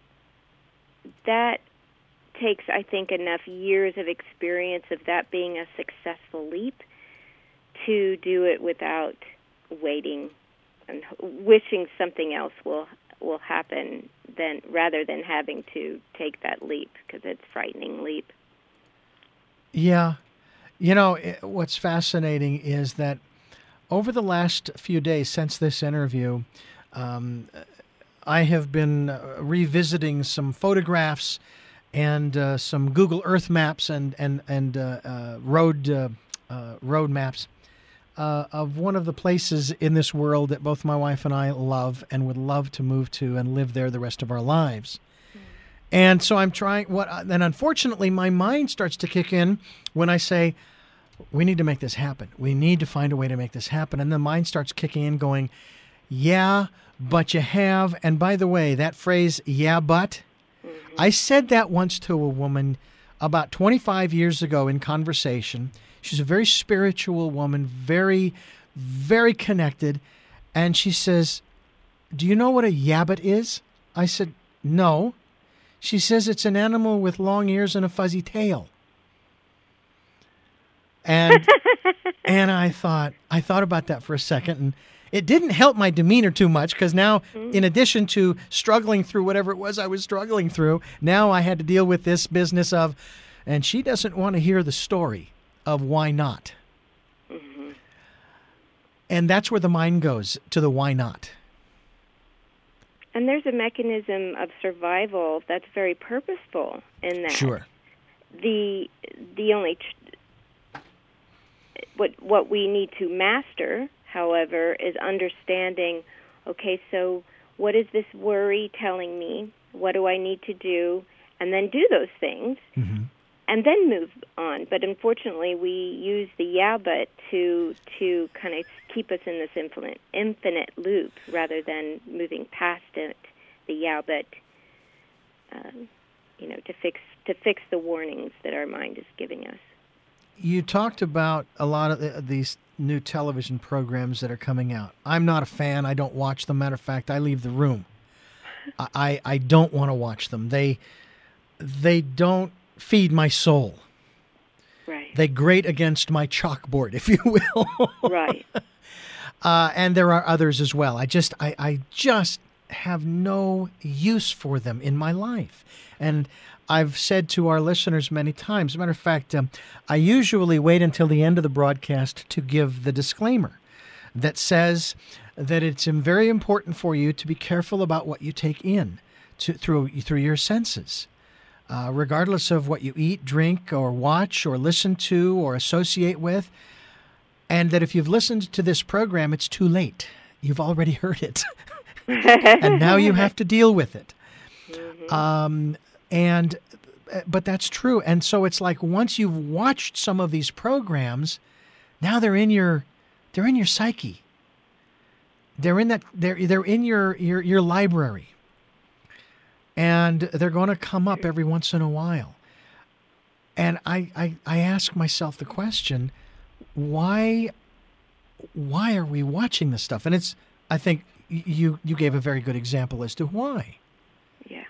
that takes, I think, enough years of experience of that being a successful leap to do it without waiting and wishing something else will will happen than rather than having to take that leap, because it's a frightening leap. Yeah. You know, what's fascinating is that over the last few days since this interview, um, I have been revisiting some photographs and uh, some Google Earth maps and and and uh, uh, road uh, uh, road maps uh, of one of the places in this world that both my wife and I love and would love to move to and live there the rest of our lives. Mm. And so I'm trying. What? And unfortunately, my mind starts to kick in when I say, we need to make this happen. We need to find a way to make this happen. And the mind starts kicking in going, yeah, but you have. And by the way, that phrase, yeah, but, mm-hmm. I said that once to a woman about twenty-five years ago in conversation. She's a very spiritual woman, very, very connected. And she says, "Do you know what a yabbit is?" I said, "No." She says, "It's an animal with long ears and a fuzzy tail." And and I thought I thought about that for a second, and it didn't help my demeanor too much, because now, in addition to struggling through whatever it was I was struggling through, now I had to deal with this business of, and she doesn't want to hear the story of why not. Mm-hmm. And that's where the mind goes, to the why not. And there's a mechanism of survival that's very purposeful in that. Sure. The the only tr- what what we need to master, however, is understanding, okay, so what is this worry telling me? What do I need to do? And then do those things, mm-hmm. and then move on. But unfortunately, we use the yeah but to to kind of keep us in this infinite infinite loop rather than moving past it, the yeah but, um, you know, to fix to fix the warnings that our mind is giving us. You talked about a lot of the, these new television programs that are coming out. I'm not a fan. I don't watch them. Matter of fact, I leave the room. I, I don't want to watch them. They they don't feed my soul. Right. They grate against my chalkboard, if you will. Right. Uh, and there are others as well. I just I, I just have no use for them in my life. And I've said to our listeners many times, as a matter of fact, um, I usually wait until the end of the broadcast to give the disclaimer that says that it's very important for you to be careful about what you take in to, through through your senses, uh, regardless of what you eat, drink, or watch, or listen to, or associate with, and that if you've listened to this program, it's too late. You've already heard it, and now you have to deal with it. Mm-hmm. Um, and but that's true, and so it's like once you've watched some of these programs, now they're in your they're in your psyche. They're in that they're they're in your your, your library, and they're going to come up every once in a while. And I, I I ask myself the question, why why are we watching this stuff? And it's I think you you gave a very good example as to why. Yeah.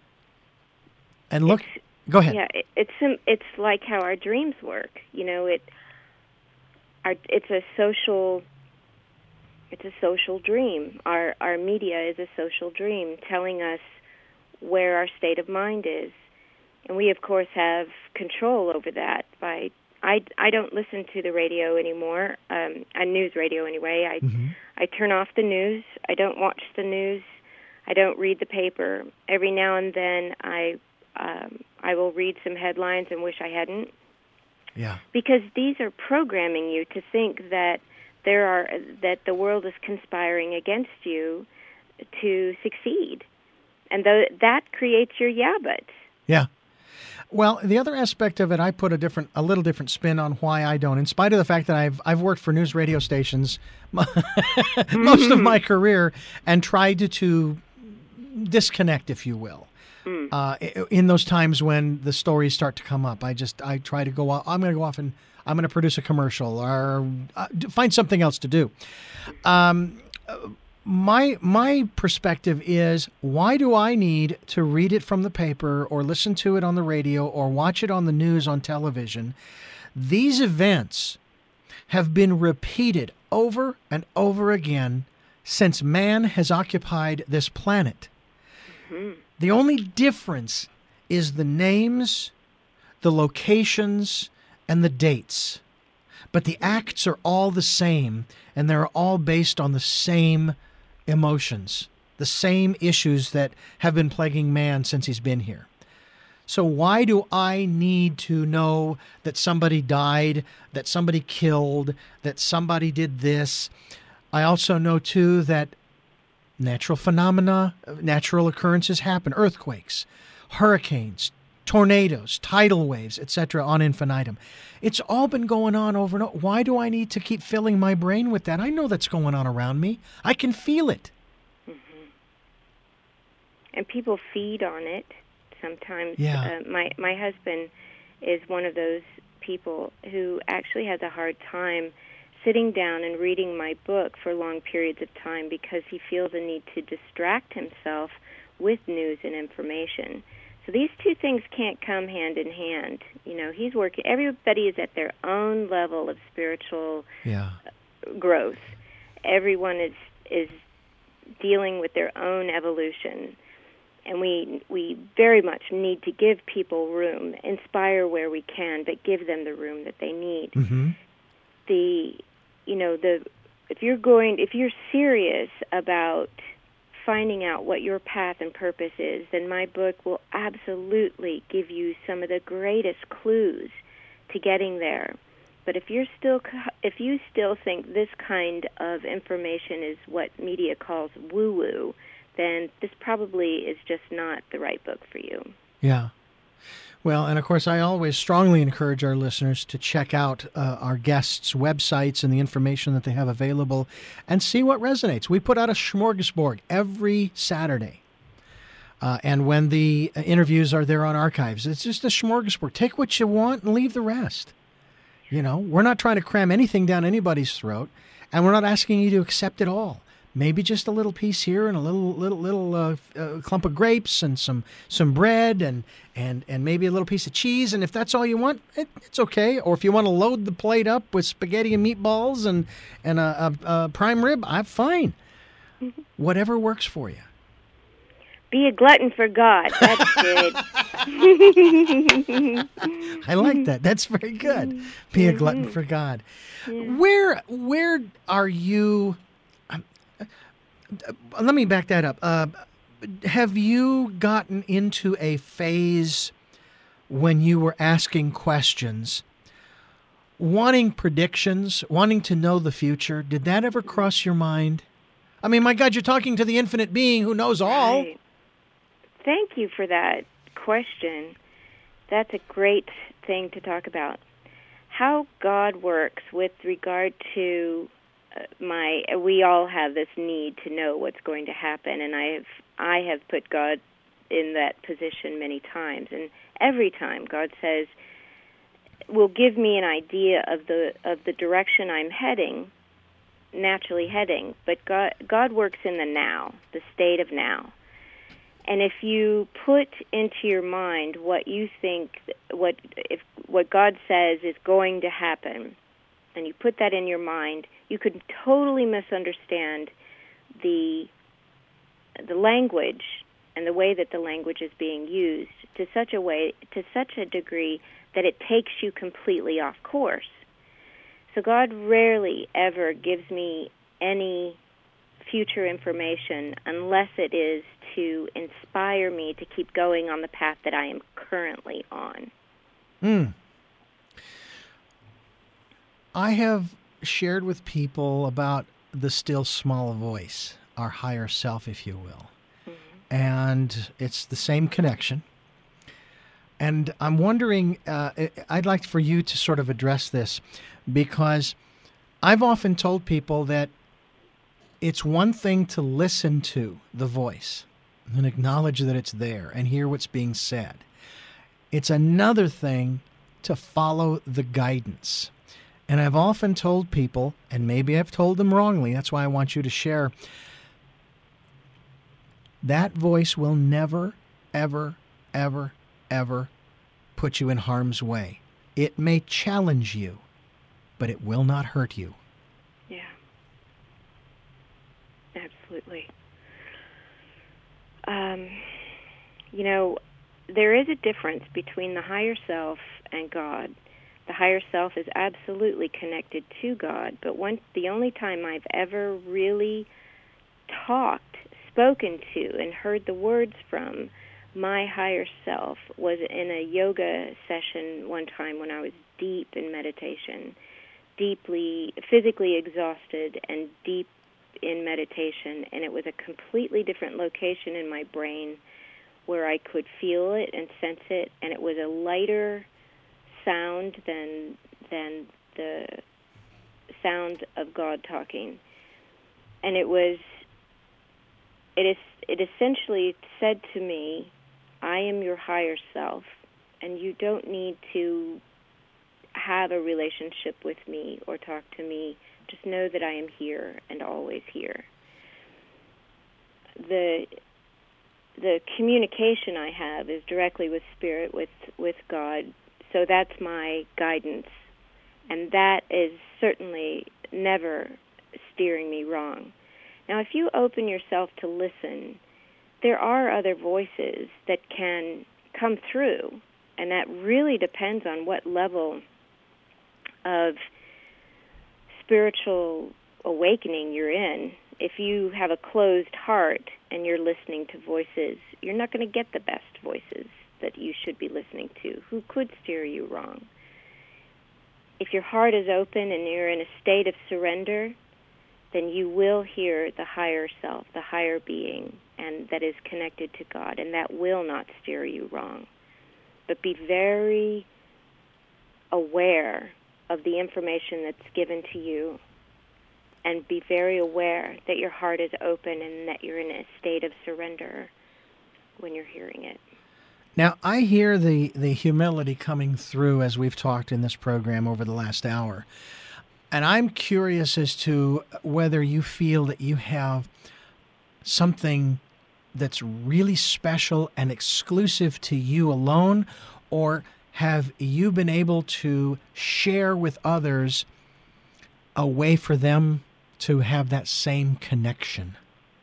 And look, it's, go ahead. Yeah, it, it's it's like how our dreams work. You know, it. Our it's a social. It's a social dream. Our our media is a social dream, telling us where our state of mind is, and we of course have control over that. By I, I don't listen to the radio anymore, um, a news radio anyway. I mm-hmm. I turn off the news. I don't watch the news. I don't read the paper. Every now and then I um, I will read some headlines and wish I hadn't. Yeah. Because these are programming you to think that there are that the world is conspiring against you to succeed, and th- that creates your yeah buts. Yeah. Well, the other aspect of it, I put a different, a little different spin on why I don't. In spite of the fact that I've I've worked for news radio stations most of my career and tried to, to disconnect, if you will. Mm. Uh, in those times when the stories start to come up, I just I try to go off. I'm going to go off and I'm going to produce a commercial or uh, find something else to do. Um, my my perspective is, why do I need to read it from the paper or listen to it on the radio or watch it on the news on television? These events have been repeated over and over again since man has occupied this planet. Mm-hmm. The only difference is the names, the locations, and the dates. But the acts are all the same, and they're all based on the same emotions, the same issues that have been plaguing man since he's been here. So why do I need to know that somebody died, that somebody killed, that somebody did this? I also know, too, that natural phenomena, natural occurrences happen, earthquakes, hurricanes, tornadoes, tidal waves, et cetera, on infinitum. It's all been going on over and over. Why do I need to keep filling my brain with that? I know that's going on around me. I can feel it. Mm-hmm. And people feed on it sometimes. Yeah. Uh, my, my husband is one of those people who actually has a hard time sitting down and reading my book for long periods of time because he feels a need to distract himself with news and information. So these two things can't come hand in hand. You know, he's working, everybody is at their own level of spiritual yeah. growth. Everyone is is dealing with their own evolution. And we we very much need to give people room, inspire where we can, but give them the room that they need. Mm-hmm. The, you know, the if you're going, if you're serious about finding out what your path and purpose is, then my book will absolutely give you some of the greatest clues to getting there. But if you're still, if you still think this kind of information is what media calls woo-woo, then this probably is just not the right book for you. Yeah. Well, and of course, I always strongly encourage our listeners to check out uh, our guests' websites and the information that they have available and see what resonates. We put out a smorgasbord every Saturday. Uh, and when the interviews are there on archives, it's just a smorgasbord. Take what you want and leave the rest. You know, we're not trying to cram anything down anybody's throat, and we're not asking you to accept it all. Maybe just a little piece here and a little little little uh, uh, clump of grapes and some some bread and, and and maybe a little piece of cheese. And if that's all you want, it, it's okay. Or if you want to load the plate up with spaghetti and meatballs and and a, a, a prime rib, I'm fine. Mm-hmm. Whatever works for you. Be a glutton for God. That's good. I like that. That's very good. Be a glutton for God. Yeah. Where where are you? Let me back that up. Uh, have you gotten into a phase when you were asking questions, wanting predictions, wanting to know the future? Did that ever cross your mind? I mean, my God, you're talking to the infinite being who knows all. Right. Thank you for that question. That's a great thing to talk about. How God works with regard to my we all have this need to know what's going to happen, and I have I have put God in that position many times, and every time God says will give me an idea of the of the direction I'm heading, naturally heading, but God God works in the now, the state of now. And if you put into your mind what you think what if what God says is going to happen, and you put that in your mind, you could totally misunderstand the the language and the way that the language is being used to such a way, to such a degree that it takes you completely off course. So God rarely ever gives me any future information unless it is to inspire me to keep going on the path that I am currently on. Hmm. I have shared with people about the still small voice, our higher self, if you will. Mm-hmm. And it's the same connection. And I'm wondering, uh, I'd like for you to sort of address this, because I've often told people that it's one thing to listen to the voice and acknowledge that it's there and hear what's being said. It's another thing to follow the guidance. And I've often told people, and maybe I've told them wrongly, that's why I want you to share, that voice will never, ever, ever, ever put you in harm's way. It may challenge you, but it will not hurt you. Yeah. Absolutely. Um, you know, there is a difference between the higher self and God. The higher self is absolutely connected to God, but one, the only time I've ever really talked, spoken to, and heard the words from my higher self was in a yoga session one time when I was deep in meditation, deeply, physically exhausted and deep in meditation, and it was a completely different location in my brain where I could feel it and sense it, and it was a lighter sound than than the sound of God talking. And it was it is it essentially said to me, I am your higher self, and you don't need to have a relationship with me or talk to me Just know that I am here and always here. The the communication I have is directly with Spirit, with, with God, so that's my guidance. And that is certainly never steering me wrong. Now, if you open yourself to listen, there are other voices that can come through, and that really depends on what level of spiritual awakening you're in. If you have a closed heart and you're listening to voices, you're not going to get the best voices that you should be listening to, who could steer you wrong. If your heart is open and you're in a state of surrender, then you will hear the higher self, the higher being, and that is connected to God, and that will not steer you wrong. But be very aware of the information that's given to you, and be very aware that your heart is open and that you're in a state of surrender when you're hearing it. Now, I hear the, the humility coming through as we've talked in this program over the last hour. And I'm curious as to whether you feel that you have something that's really special and exclusive to you alone, or have you been able to share with others a way for them to have that same connection?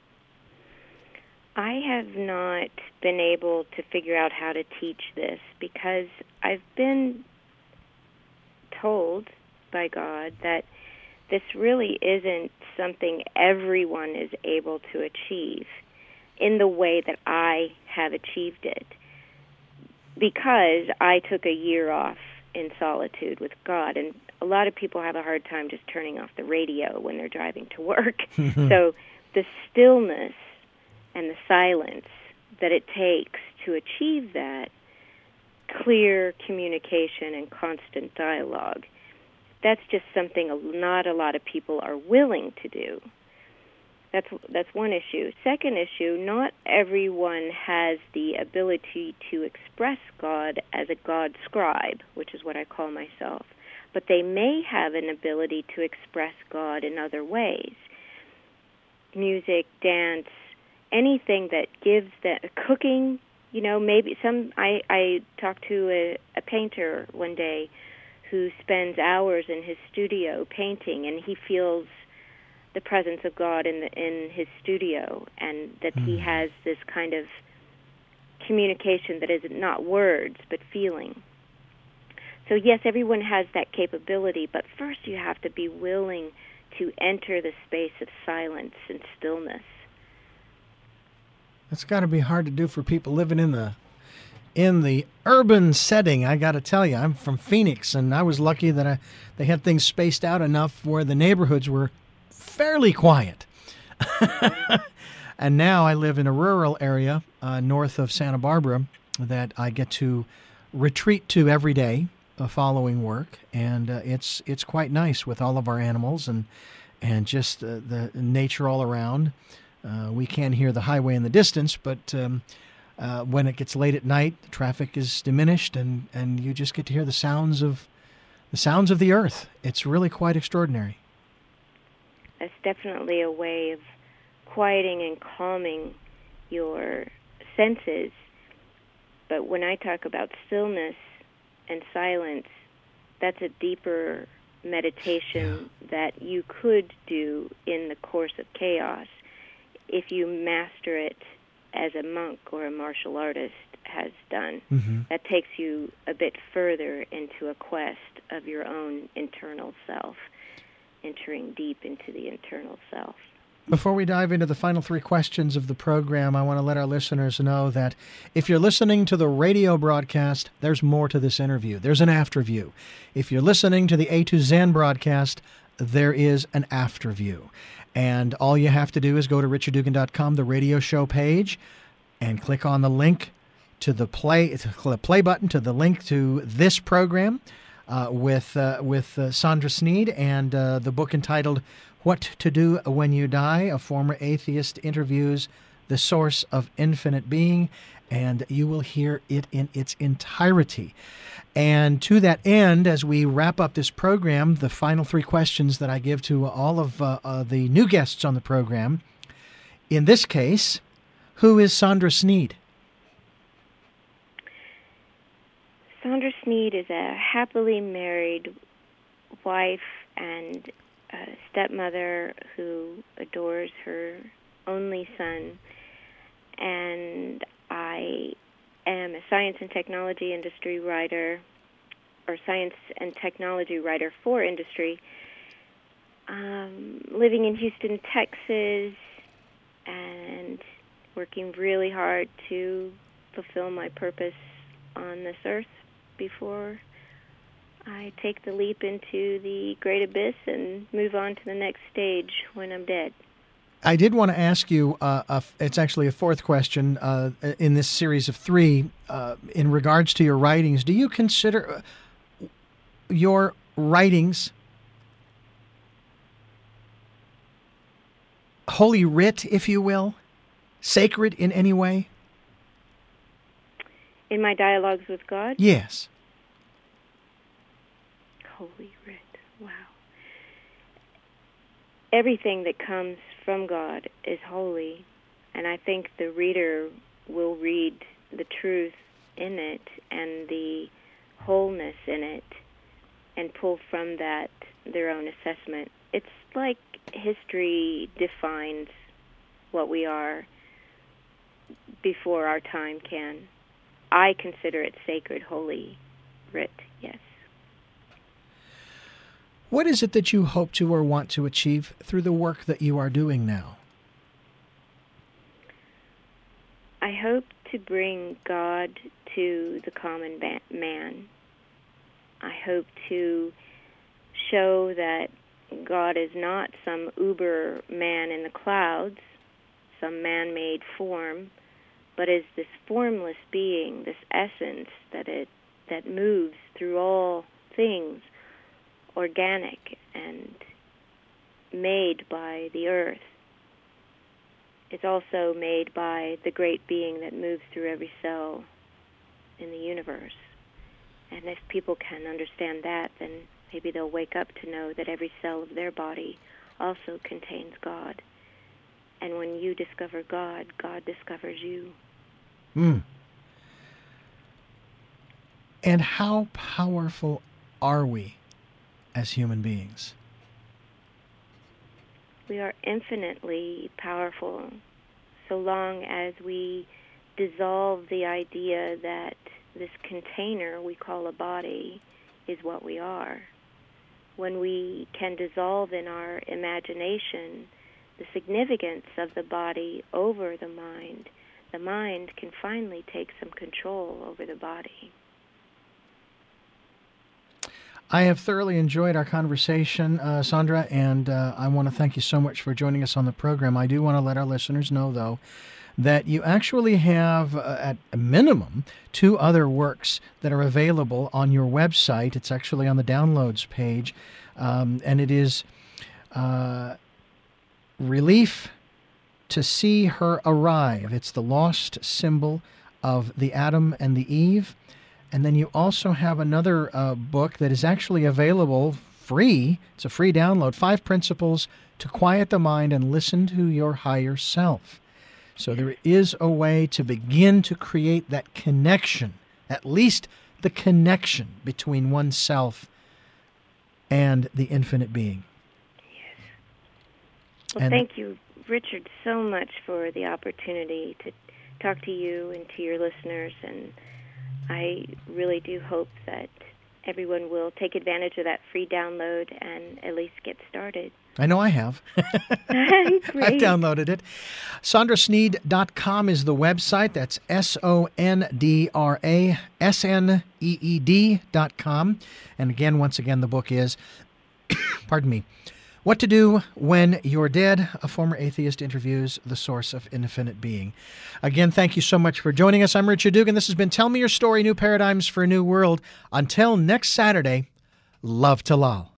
I have not been able to figure out how to teach this because I've been told by God that this really isn't something everyone is able to achieve in the way that I have achieved it, because I took a year off in solitude with God, and a lot of people have a hard time just turning off the radio when they're driving to work. So the stillness and the silence that it takes to achieve that clear communication and constant dialogue, that's just something not a lot of people are willing to do. That's that's one issue. Second issue, not everyone has the ability to express God as a God scribe, which is what I call myself, but they may have an ability to express God in other ways. Music, dance, anything that gives the cooking, you know, maybe some, I, I talked to a, a painter one day who spends hours in his studio painting, and he feels the presence of God in the, in his studio, and that mm. he has this kind of communication that is not words, but feeling. So yes, everyone has that capability, but first you have to be willing to enter the space of silence and stillness. That's got to be hard to do for people living in the in the urban setting. I got to tell you, I'm from Phoenix, and I was lucky that I, they had things spaced out enough where the neighborhoods were fairly quiet. And now I live in a rural area uh, north of Santa Barbara that I get to retreat to every day uh, following work, and uh, it's it's quite nice with all of our animals and and just uh, the nature all around. Uh, we can hear the highway in the distance, but um, uh, when it gets late at night, the traffic is diminished, and, and you just get to hear the sounds of the sounds of the earth. It's really quite extraordinary. That's definitely a way of quieting and calming your senses. But when I talk about stillness and silence, that's a deeper meditation yeah. that you could do in the course of chaos if you master it as a monk or a martial artist has done. Mm-hmm. That takes you a bit further into a quest of your own internal self, entering deep into the internal self. Before we dive into the final three questions of the program, I want to let our listeners know that if you're listening to the radio broadcast, there's more to this interview. There's an after view. If you're listening to the A to Zen broadcast, there is an after view. And all you have to do is go to richard dugan dot com, the radio show page, and click on the link to the play, to the play button to the link to this program uh, with uh, with uh, Sandra Sneed and uh, the book entitled What to Do When You Die. A former atheist interviews The Source of Infinite Being, and you will hear it in its entirety. And to that end, as we wrap up this program, the final three questions that I give to all of uh, uh, the new guests on the program. In this case, who is Sondra Sneed? Sondra Sneed is a happily married wife and a stepmother who adores her only son. And I am a science and technology industry writer, or science and technology writer for industry, um, living in Houston, Texas, and working really hard to fulfill my purpose on this earth before I take the leap into the great abyss and move on to the next stage when I'm dead. I did want to ask you, uh, a, it's actually a fourth question uh, in this series of three, uh, in regards to your writings. Do you consider your writings holy writ, if you will, sacred in any way? In my dialogues with God? Yes. Holy writ, wow. Everything that comes from God is holy, and I think the reader will read the truth in it and the wholeness in it and pull from that their own assessment. It's like history defines what we are before our time can. I consider it sacred, holy writ, yes. What is it that you hope to or want to achieve through the work that you are doing now? I hope to bring God to the common man. I hope to show that God is not some uber man in the clouds, some man-made form, but is this formless being, this essence that it that moves through all things, organic and made by the earth. It's also made by the great being that moves through every cell in the universe. And if people can understand that, then maybe they'll wake up to know that every cell of their body also contains God. And when you discover God, God discovers you. Hmm. And how powerful are we as human beings? We are infinitely powerful so long as we dissolve the idea that this container we call a body is what we are. When we can dissolve in our imagination the significance of the body over the mind, the mind can finally take some control over the body. I have thoroughly enjoyed our conversation, uh, Sondra, and uh, I want to thank you so much for joining us on the program. I do want to let our listeners know, though, that you actually have, uh, at a minimum, two other works that are available on your website. It's actually on the downloads page, um, and it is uh, Relief to See Her Arrive. It's the lost symbol of the Adam and the Eve. And then you also have another uh, book that is actually available free. It's a free download, Five Principles to Quiet the Mind and Listen to Your Higher Self. So there is a way to begin to create that connection, at least the connection between oneself and the infinite being. Yes. Well, and thank you, Richard, so much for the opportunity to talk to you and to your listeners, and I really do hope that everyone will take advantage of that free download and at least get started. I know I have. I've downloaded it. Sondra Sneed dot com is the website. That's S O N D R A S N E E D dot com. And again, once again, the book is, pardon me, What to Do When You're Dead, a former atheist interviews the source of infinite being. Again, thank you so much for joining us. I'm Richard Dugan. This has been Tell Me Your Story, New Paradigms for a New World. Until next Saturday, love to Lal.